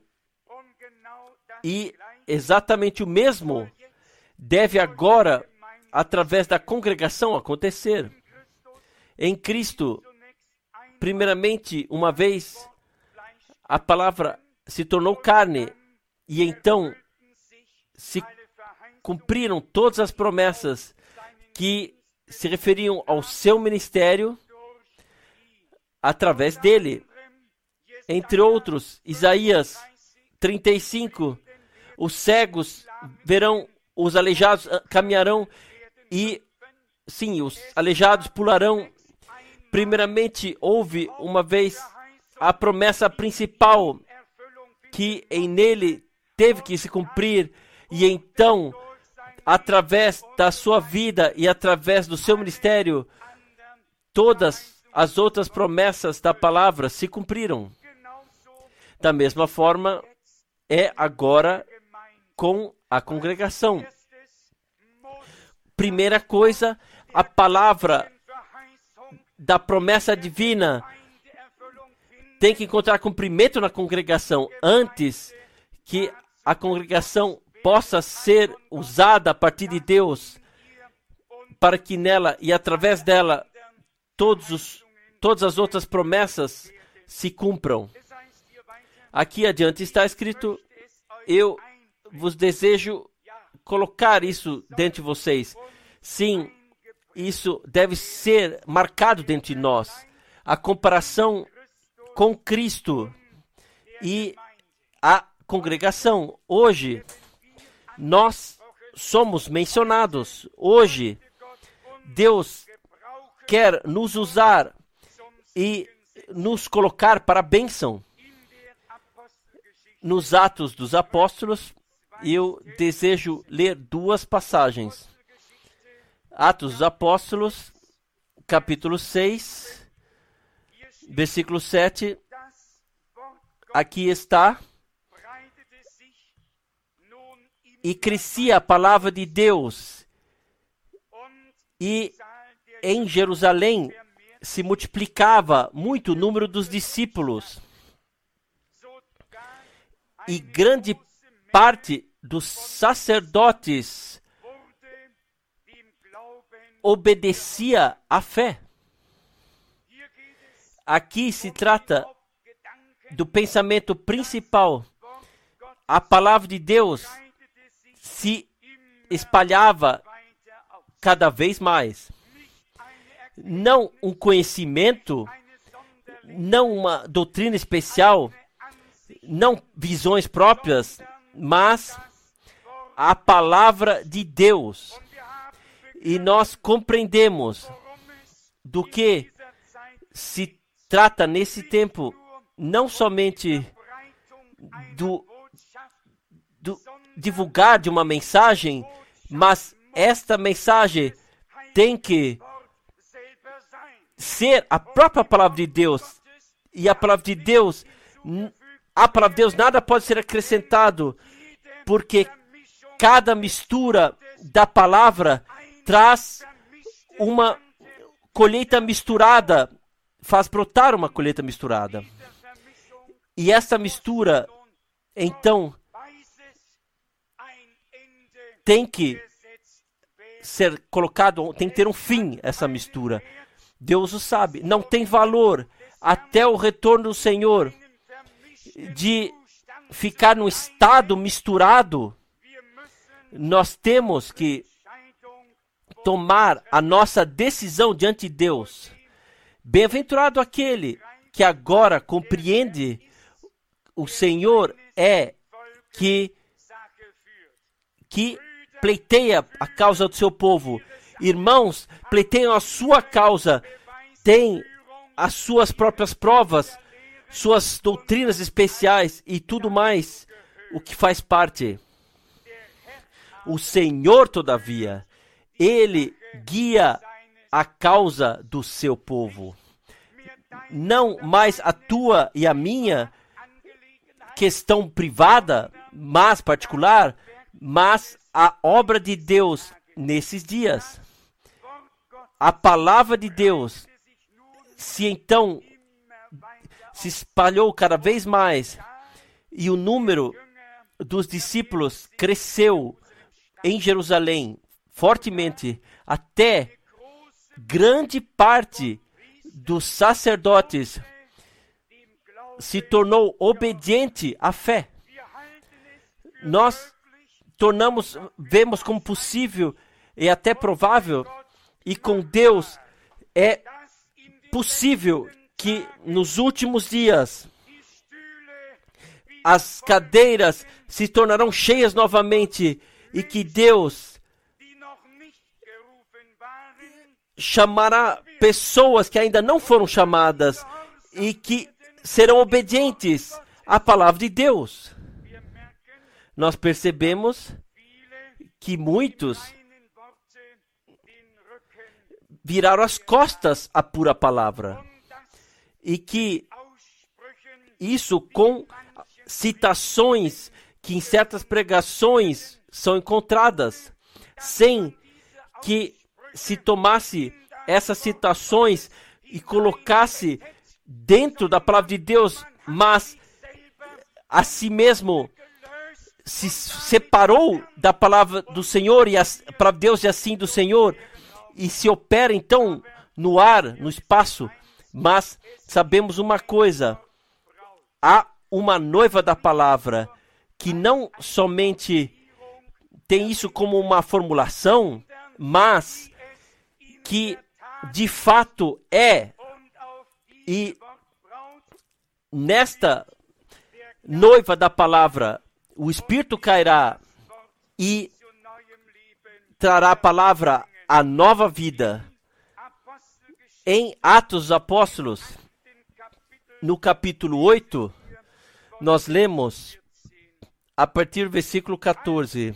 E exatamente o mesmo deve agora, através da congregação, acontecer. Em Cristo, primeiramente, uma vez, a palavra se tornou carne, e então se cumpriram todas as promessas que se referiam ao seu ministério através dele. Entre outros, Isaías trinta e cinco, os cegos verão, os aleijados caminharão e, sim, os aleijados pularão. Primeiramente, houve uma vez a promessa principal que em nele teve que se cumprir, e então, através da sua vida e através do seu ministério, todas as outras promessas da palavra se cumpriram. Da mesma forma, é agora com a congregação. Primeira coisa, a palavra da promessa divina tem que encontrar cumprimento na congregação antes que a congregação possa ser usada a partir de Deus, para que nela e através dela todos os, todas as outras promessas se cumpram. Aqui adiante está escrito: eu vos desejo colocar isso dentro de vocês. Sim, isso deve ser marcado dentro de nós. A comparação com Cristo e a congregação. Hoje, nós somos mencionados. Hoje, Deus quer nos usar e nos colocar para a bênção. Nos Atos dos Apóstolos, eu desejo ler duas passagens. Atos dos Apóstolos, capítulo seis, versículo sete. Aqui está: e crescia a palavra de Deus, e em Jerusalém se multiplicava muito o número dos discípulos, e grande parte dos sacerdotes obedecia à fé. Aqui se trata do pensamento principal. A palavra de Deus se espalhava cada vez mais. Não um conhecimento, não uma doutrina especial, não visões próprias, mas a palavra de Deus. E nós compreendemos do que se trata nesse tempo, não somente do, do divulgar de uma mensagem, mas esta mensagem tem que ser a própria palavra de Deus. E a palavra de Deus, a palavra de Deus nada pode ser acrescentado, porque cada mistura da palavra traz uma colheita misturada, faz brotar uma colheita misturada. E essa mistura, então, tem que ser colocado, tem que ter um fim, essa mistura. Deus o sabe. Não tem valor até o retorno do Senhor de ficar num estado misturado. Nós temos que tomar a nossa decisão diante de Deus. Bem-aventurado aquele que agora compreende o Senhor é que, que pleiteia a causa do seu povo. Irmãos, pleiteiam a sua causa, têm as suas próprias provas, suas doutrinas especiais e tudo mais, o que faz parte. O Senhor, todavia, Ele guia a causa do seu povo. Não mais a tua e a minha questão privada, mas particular, mas a obra de Deus nesses dias. A palavra de Deus se então se espalhou cada vez mais e o número dos discípulos cresceu em Jerusalém fortemente, até grande parte dos sacerdotes se tornou obediente à fé. Nós tornamos, vemos como possível e até provável, e com Deus é possível que nos últimos dias as cadeiras se tornarão cheias novamente e que Deus chamará pessoas que ainda não foram chamadas e que serão obedientes à palavra de Deus. Nós percebemos que muitos viraram as costas à pura palavra e que isso com citações que em certas pregações são encontradas, sem que se tomasse essas citações e colocasse dentro da palavra de Deus, mas a si mesmo se separou da palavra do Senhor e para Deus e assim do Senhor, e se opera então no ar, no espaço. Mas sabemos uma coisa: há uma noiva da palavra que não somente tem isso como uma formulação, mas que de fato é, e nesta noiva da palavra o Espírito cairá e trará a palavra a nova vida. Em Atos dos Apóstolos, no capítulo oito, nós lemos a partir do versículo quatorze.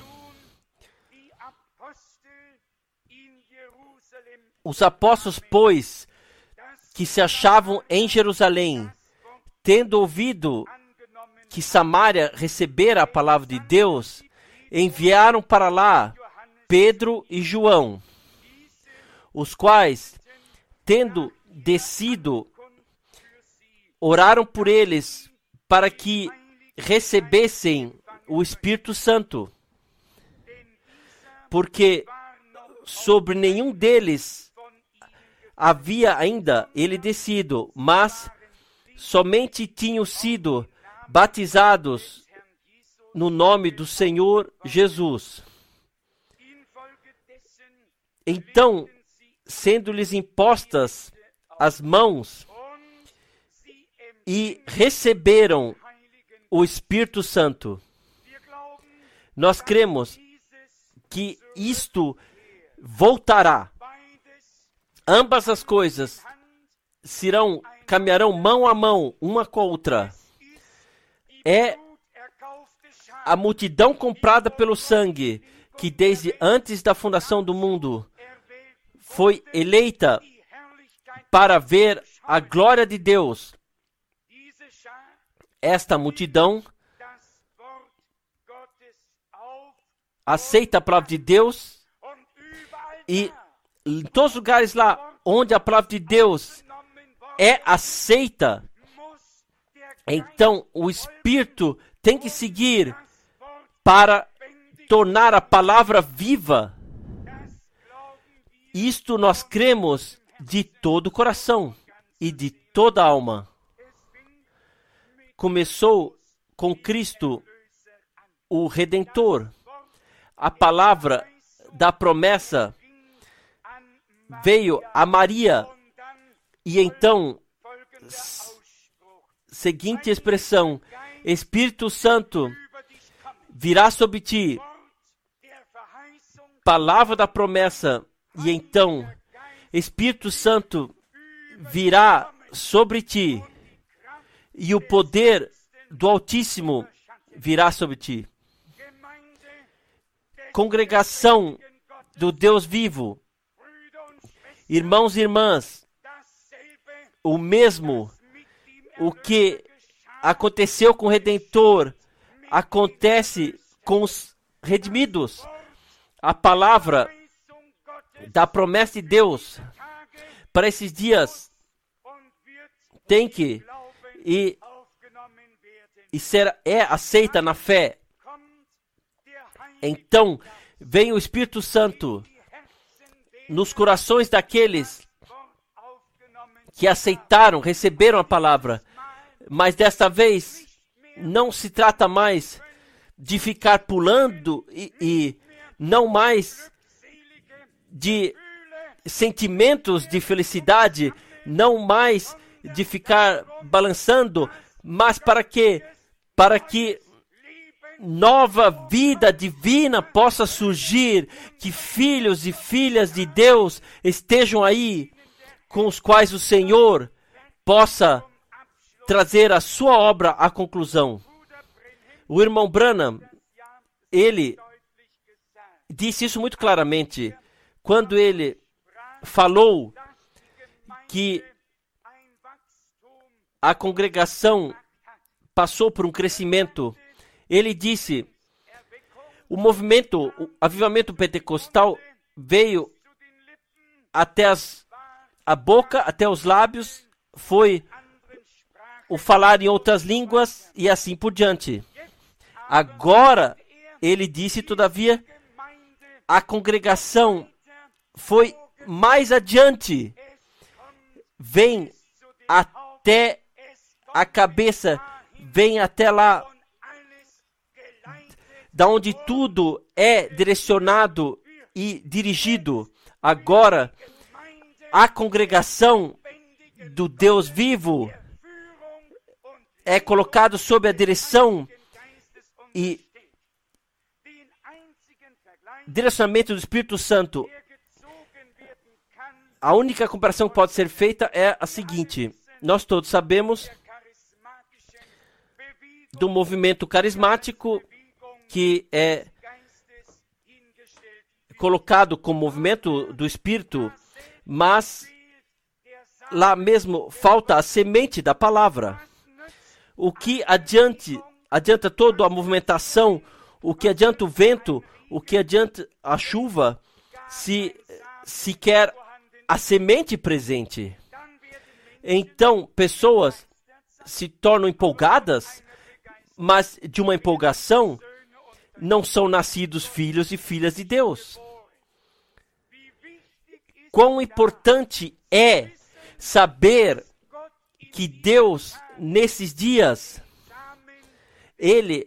Os apóstolos, pois, que se achavam em Jerusalém, tendo ouvido que Samaria recebera a palavra de Deus, enviaram para lá Pedro e João, os quais, tendo descido, oraram por eles para que recebessem o Espírito Santo, porque sobre nenhum deles havia ainda ele descido, mas somente tinham sido batizados no nome do Senhor Jesus. Então, sendo-lhes impostas as mãos, e receberam o Espírito Santo. Nós cremos que isto voltará. Ambas as coisas serão, caminharão mão a mão, uma com a outra. É a multidão comprada pelo sangue, que desde antes da fundação do mundo foi eleita para ver a glória de Deus. Esta multidão aceita a palavra de Deus e em todos os lugares lá onde a palavra de Deus é aceita, então o Espírito tem que seguir para tornar a palavra viva. Isto nós cremos de todo o coração e de toda a alma. Começou com Cristo, o Redentor. A palavra da promessa veio a Maria e então, seguinte expressão: Espírito Santo virá sobre ti. Palavra da promessa, e então Espírito Santo virá sobre ti e o poder do Altíssimo virá sobre ti. Congregação do Deus vivo, irmãos e irmãs, o mesmo, o que aconteceu com o Redentor, acontece com os redimidos. A palavra da promessa de Deus para esses dias tem que e, e ser, é aceita na fé. Então, vem o Espírito Santo nos corações daqueles que aceitaram, receberam a palavra. Mas desta vez, não se trata mais de ficar pulando e, e não mais de sentimentos de felicidade, não mais de ficar balançando, mas para que, para que nova vida divina possa surgir, que filhos e filhas de Deus estejam aí, com os quais o Senhor possa trazer a sua obra à conclusão. O irmão Branham, ele disse isso muito claramente, quando ele falou que a congregação passou por um crescimento. Ele disse, o movimento, o avivamento pentecostal veio até as, a boca, até os lábios, foi o falar em outras línguas e assim por diante. Agora, ele disse, todavia, a congregação foi mais adiante, vem até a cabeça, vem até lá, da onde tudo é direcionado e dirigido. Agora, a congregação do Deus vivo é colocado sob a direção e direcionamento do Espírito Santo. A única comparação que pode ser feita é a seguinte: nós todos sabemos do movimento carismático que é colocado como movimento do Espírito, mas lá mesmo falta a semente da palavra. O que adiante, adianta toda a movimentação, o que adianta o vento, o que adianta a chuva, se, se quer a semente presente. Então, pessoas se tornam empolgadas, mas de uma empolgação não são nascidos filhos e filhas de Deus. Quão importante é saber que Deus, nesses dias, Ele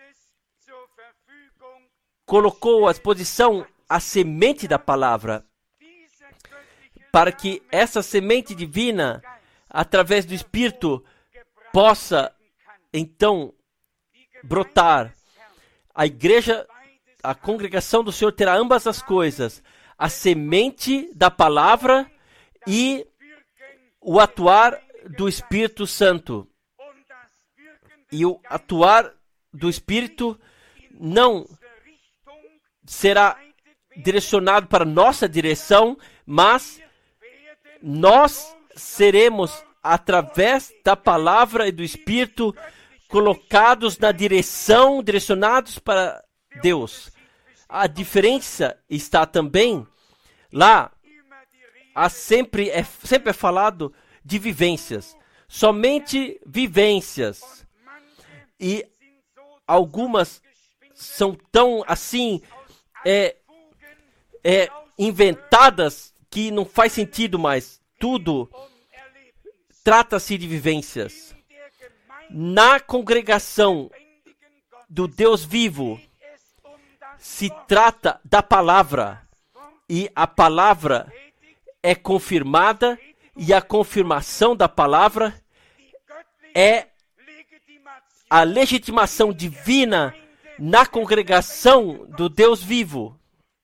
colocou à disposição a semente da palavra, para que essa semente divina, através do Espírito, possa, então, brotar. A igreja, a congregação do Senhor terá ambas as coisas, a semente da palavra e o atuar do Espírito Santo. E o atuar do Espírito não será direcionado para nossa direção, mas nós seremos, através da palavra e do Espírito, colocados na direção, direcionados para Deus. A diferença está também lá, há sempre, é, sempre é falado de vivências, somente vivências, e algumas são tão assim, é, é, inventadas, que não faz sentido mais. Tudo trata-se de vivências. Na congregação do Deus vivo, se trata da palavra, e a palavra é confirmada, e a confirmação da palavra é a legitimação divina na congregação do Deus vivo.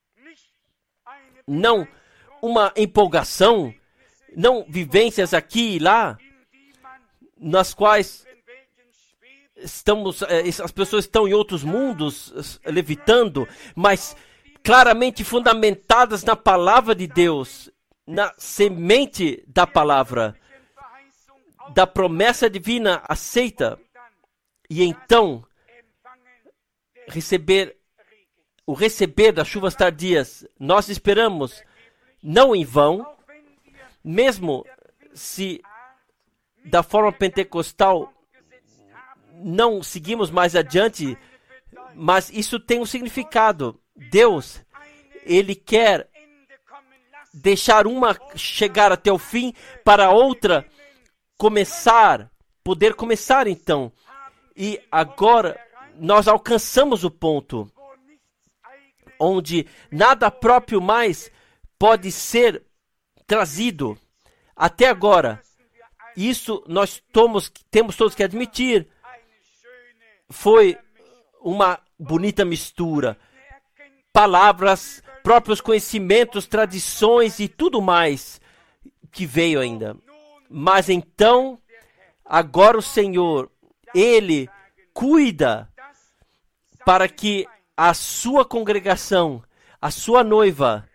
Não uma empolgação, não vivências aqui e lá, nas quais estamos, as pessoas estão em outros mundos, levitando, mas claramente fundamentadas na palavra de Deus, na semente da palavra, da promessa divina aceita, e então receber o receber das chuvas tardias. Nós esperamos, não em vão, mesmo se da forma pentecostal, não seguimos mais adiante, mas isso tem um significado. Deus, Ele quer deixar uma chegar até o fim para a outra começar, poder começar então. E agora nós alcançamos o ponto onde nada próprio mais pode ser trazido. Até agora, isso nós tomos, temos todos que admitir, foi uma bonita mistura. Palavras, próprios conhecimentos, tradições e tudo mais que veio ainda. Mas então, agora o Senhor, Ele cuida para que a sua congregação, a sua noiva,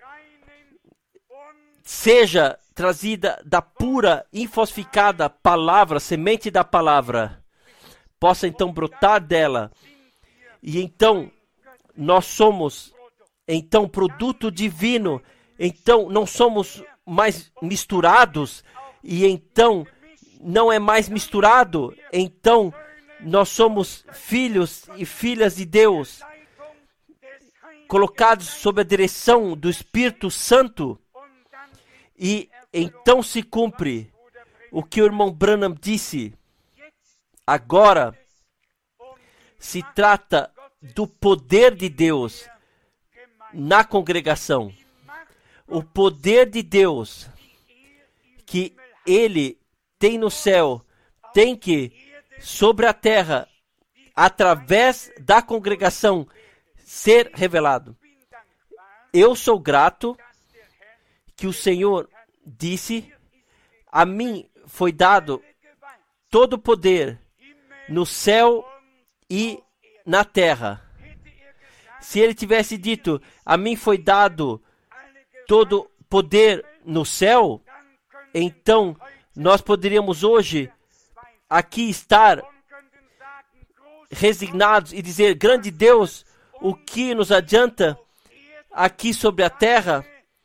seja trazida da pura, infalsificada palavra, semente da palavra, possa então brotar dela. E então, nós somos, então, produto divino. Então, não somos mais misturados. E então, não é mais misturado. Então, nós somos filhos e filhas de Deus, colocados sob a direção do Espírito Santo. E então se cumpre o que o irmão Branham disse. Agora se trata do poder de Deus na congregação. O poder de Deus que Ele tem no céu, tem que, sobre a terra, através da congregação, ser revelado. Eu sou grato que o Senhor disse: a mim foi dado todo o poder no céu e na terra. Se Ele tivesse dito: a mim foi dado todo o poder no céu, então nós poderíamos hoje aqui estar resignados e dizer: grande Deus, o que nos adianta aqui sobre a terra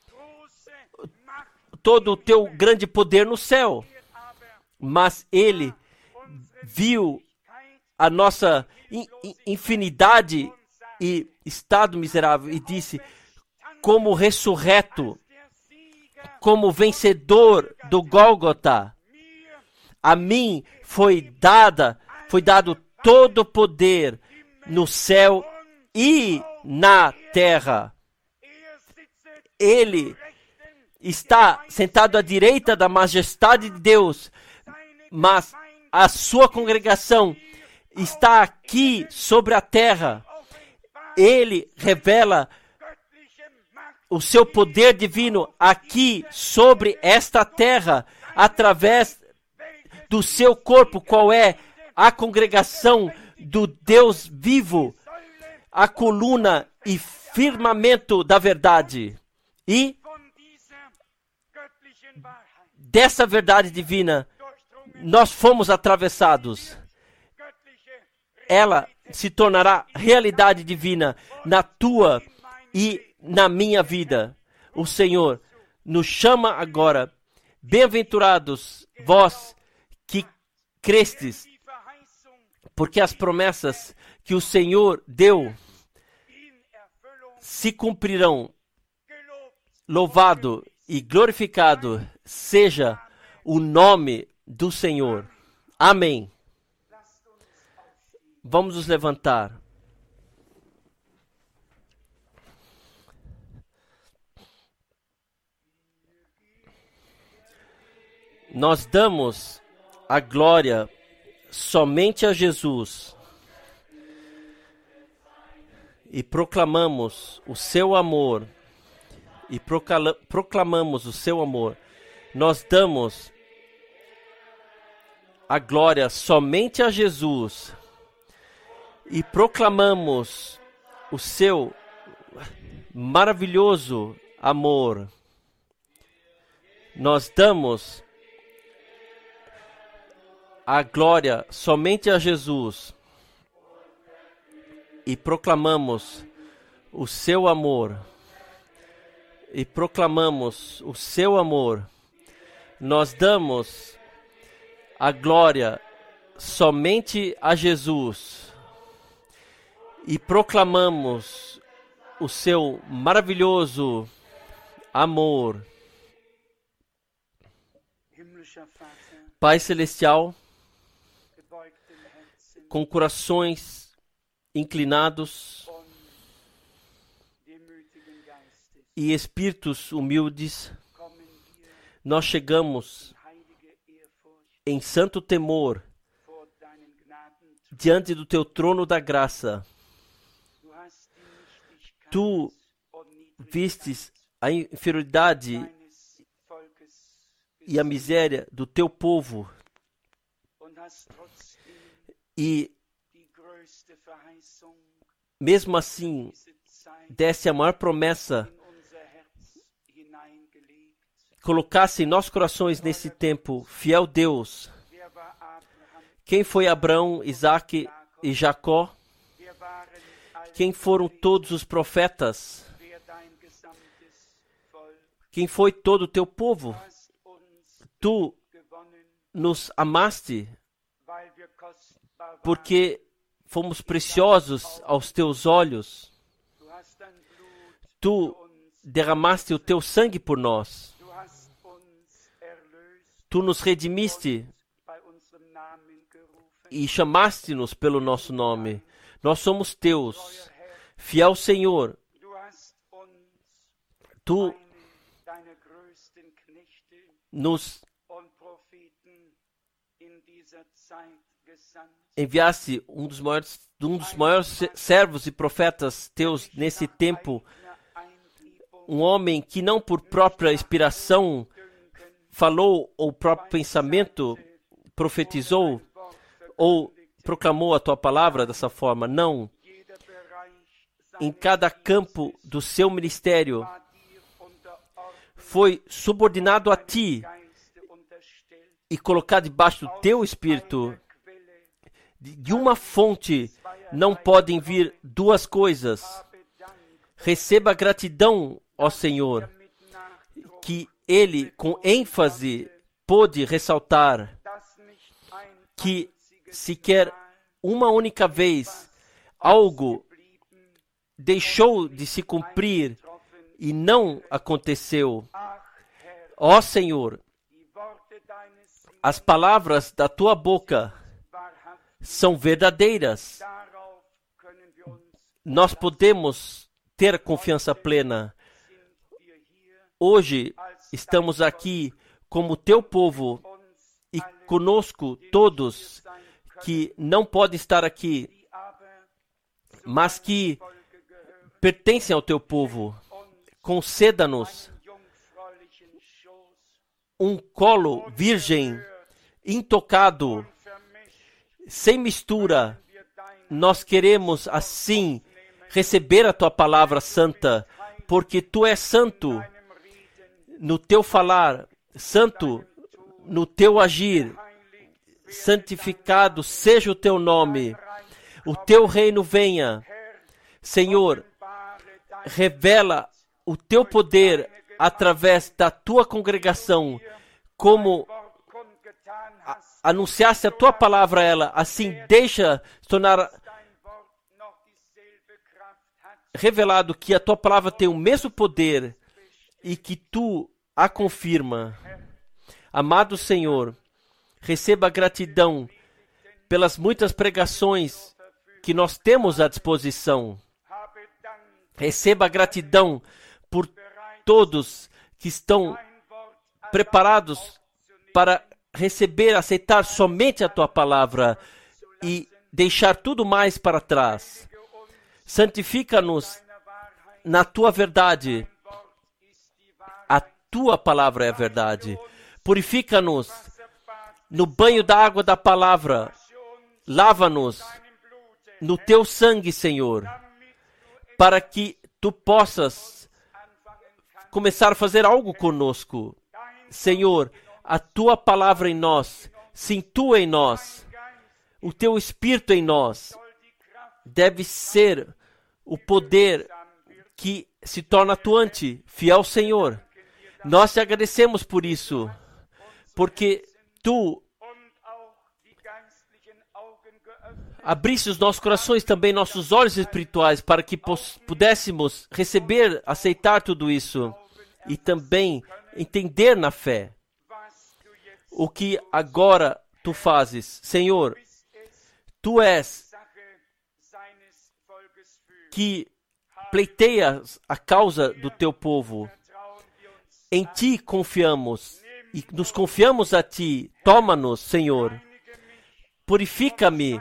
todo o teu grande poder no céu? Mas Ele viu a nossa infinidade e estado miserável e disse: como ressurreto, como vencedor do Gólgota, a mim foi dada, foi dado todo o poder no céu e na terra. Ele está sentado à direita da majestade de Deus, mas a sua congregação está aqui sobre a terra. Ele revela o seu poder divino aqui sobre esta terra, através do seu corpo, qual é a congregação do Deus vivo, a coluna e firmamento da verdade. E dessa verdade divina, nós fomos atravessados. Ela se tornará realidade divina na tua e na minha vida. O Senhor nos chama agora: bem-aventurados vós que crestes, porque as promessas que o Senhor deu se cumprirão. Louvado e glorificado seja o nome do Senhor. Amém. Vamos nos levantar. Nós damos a glória somente a Jesus e proclamamos o seu amor e proclamamos o seu amor. Nós damos a glória somente a Jesus e proclamamos o seu maravilhoso amor. Nós damos a glória somente a Jesus e proclamamos o seu amor. E proclamamos o seu amor. Nós damos a glória somente a Jesus e proclamamos o seu maravilhoso amor. Pai Celestial, com corações inclinados e espíritos humildes, nós chegamos em santo temor diante do teu trono da graça. Tu vistes a inferioridade e a miséria do teu povo e, mesmo assim, desse a maior promessa, colocasse em nossos corações nesse tempo, fiel Deus. Quem foi Abraão, Isaque e Jacó? Quem foram todos os profetas? Quem foi todo o teu povo? Tu nos amaste porque fomos preciosos aos teus olhos. Tu derramaste o teu sangue por nós. Tu nos redimiste e chamaste-nos pelo nosso nome. Nós somos teus. Fiel Senhor, tu nos enviaste um dos maiores, um dos maiores servos e profetas teus nesse tempo, um homem que não por própria inspiração falou ou próprio pensamento profetizou ou proclamou a tua palavra dessa forma. Não. Em cada campo do seu ministério foi subordinado a ti e colocado debaixo do teu espírito. De uma fonte não podem vir duas coisas. Receba gratidão, ó Senhor, que ele com ênfase pôde ressaltar que sequer uma única vez algo deixou de se cumprir e não aconteceu. Ó Senhor, as palavras da tua boca são verdadeiras. Nós podemos ter confiança plena. Hoje estamos aqui como teu povo e conosco todos que não podem estar aqui, mas que pertencem ao teu povo. Conceda-nos um colo virgem, intocado, sem mistura. Nós queremos assim receber a tua palavra santa, porque tu és santo no teu falar, santo no teu agir. Santificado seja o teu nome, o teu reino venha. Senhor, revela o teu poder através da tua congregação, como a, anunciaste a tua palavra a ela, assim deixa tornar revelado que a tua palavra tem o mesmo poder e que tu a confirma. Amado Senhor, receba gratidão pelas muitas pregações que nós temos à disposição. Receba gratidão por todos que estão preparados para receber, aceitar somente a tua palavra e deixar tudo mais para trás. Santifica-nos na tua verdade. A tua palavra é a verdade. Purifica-nos no banho da água da palavra. Lava-nos no teu sangue, Senhor, para que tu possas começar a fazer algo conosco. Senhor, a tua palavra em nós, sim, tu em nós, o teu Espírito em nós, deve ser o poder que se torna atuante, fiel Senhor. Nós te agradecemos por isso, porque tu abrisse os nossos corações, também nossos olhos espirituais, para que pudéssemos receber, aceitar tudo isso e também entender na fé o que agora tu fazes. Senhor, tu és que pleiteias a causa do teu povo. Em ti confiamos e nos confiamos a ti. Toma-nos, Senhor. Purifica-me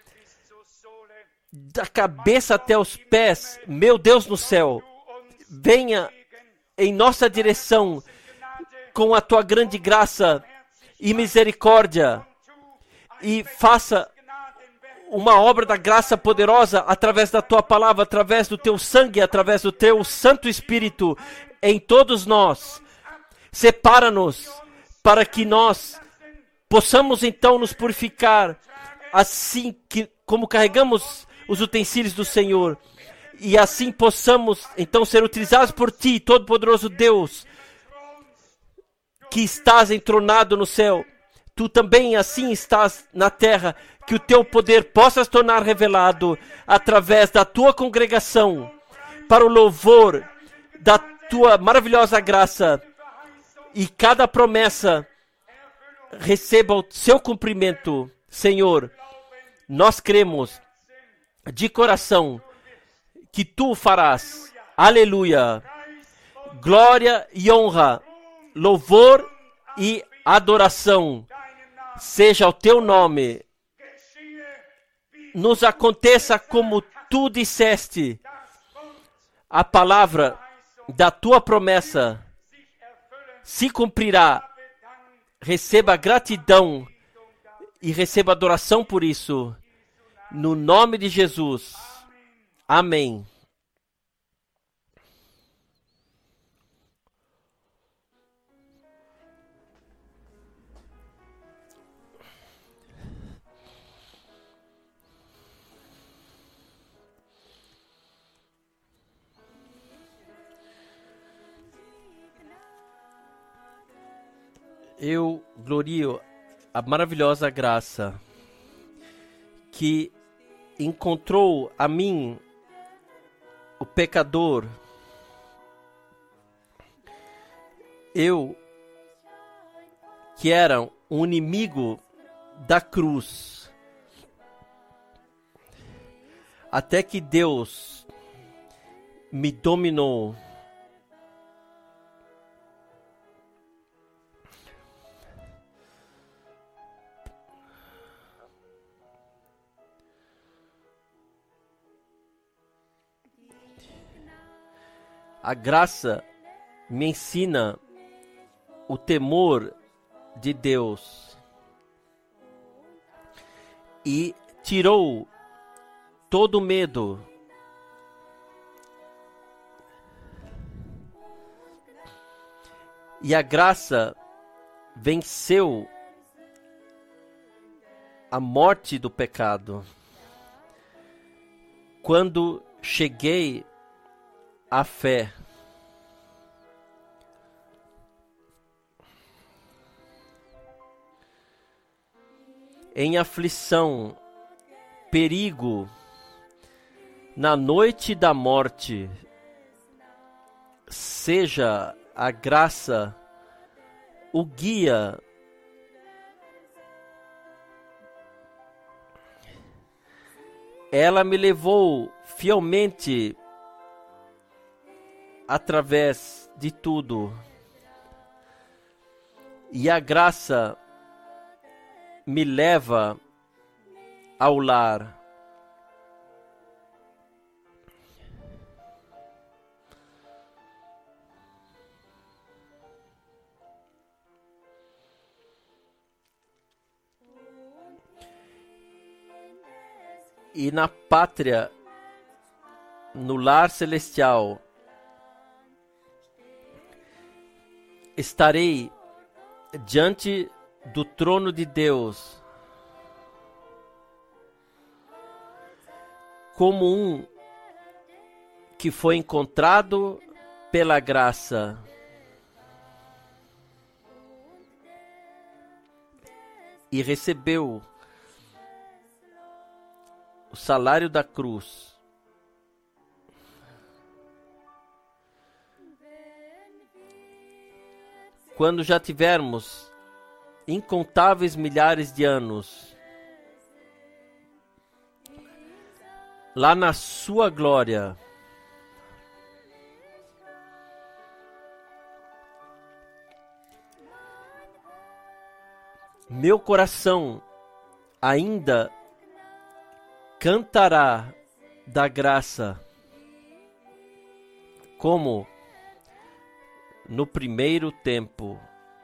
da cabeça até os pés, meu Deus no céu. Venha em nossa direção com a tua grande graça e misericórdia e faça uma obra da graça poderosa através da tua palavra, através do teu sangue, através do teu Santo Espírito em todos nós. Separa-nos para que nós possamos então nos purificar assim que como carregamos os utensílios do Senhor e assim possamos então ser utilizados por ti, Todo-Poderoso Deus, que estás entronado no céu. Tu também assim estás na terra, que o teu poder possa se tornar revelado através da tua congregação, para o louvor da tua maravilhosa graça, e cada promessa receba o seu cumprimento. Senhor, nós cremos de coração que tu o farás. Aleluia! Glória e honra, louvor e adoração seja o teu nome. Nos aconteça como tu disseste. A palavra da tua promessa se cumprirá. Receba gratidão e receba adoração por isso. No nome de Jesus. Amém. Eu glorio a maravilhosa graça que encontrou a mim, o pecador. Eu, que era um inimigo da cruz, até que Deus me dominou. A graça me ensina o temor de Deus e tirou todo o medo. E a graça venceu a morte do pecado. Quando cheguei à fé, em aflição, perigo, na noite da morte, seja a graça o guia. Ela me levou fielmente através de tudo. E a graça me leva ao lar. E na pátria, no lar celestial, estarei diante do trono de Deus como um que foi encontrado pela graça. E recebeu salário da cruz, quando já tivermos incontáveis milhares de anos lá na sua glória, meu coração ainda cantará da graça, como no primeiro tempo,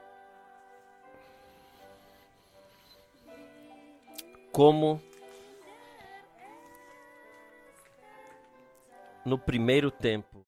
como no primeiro tempo.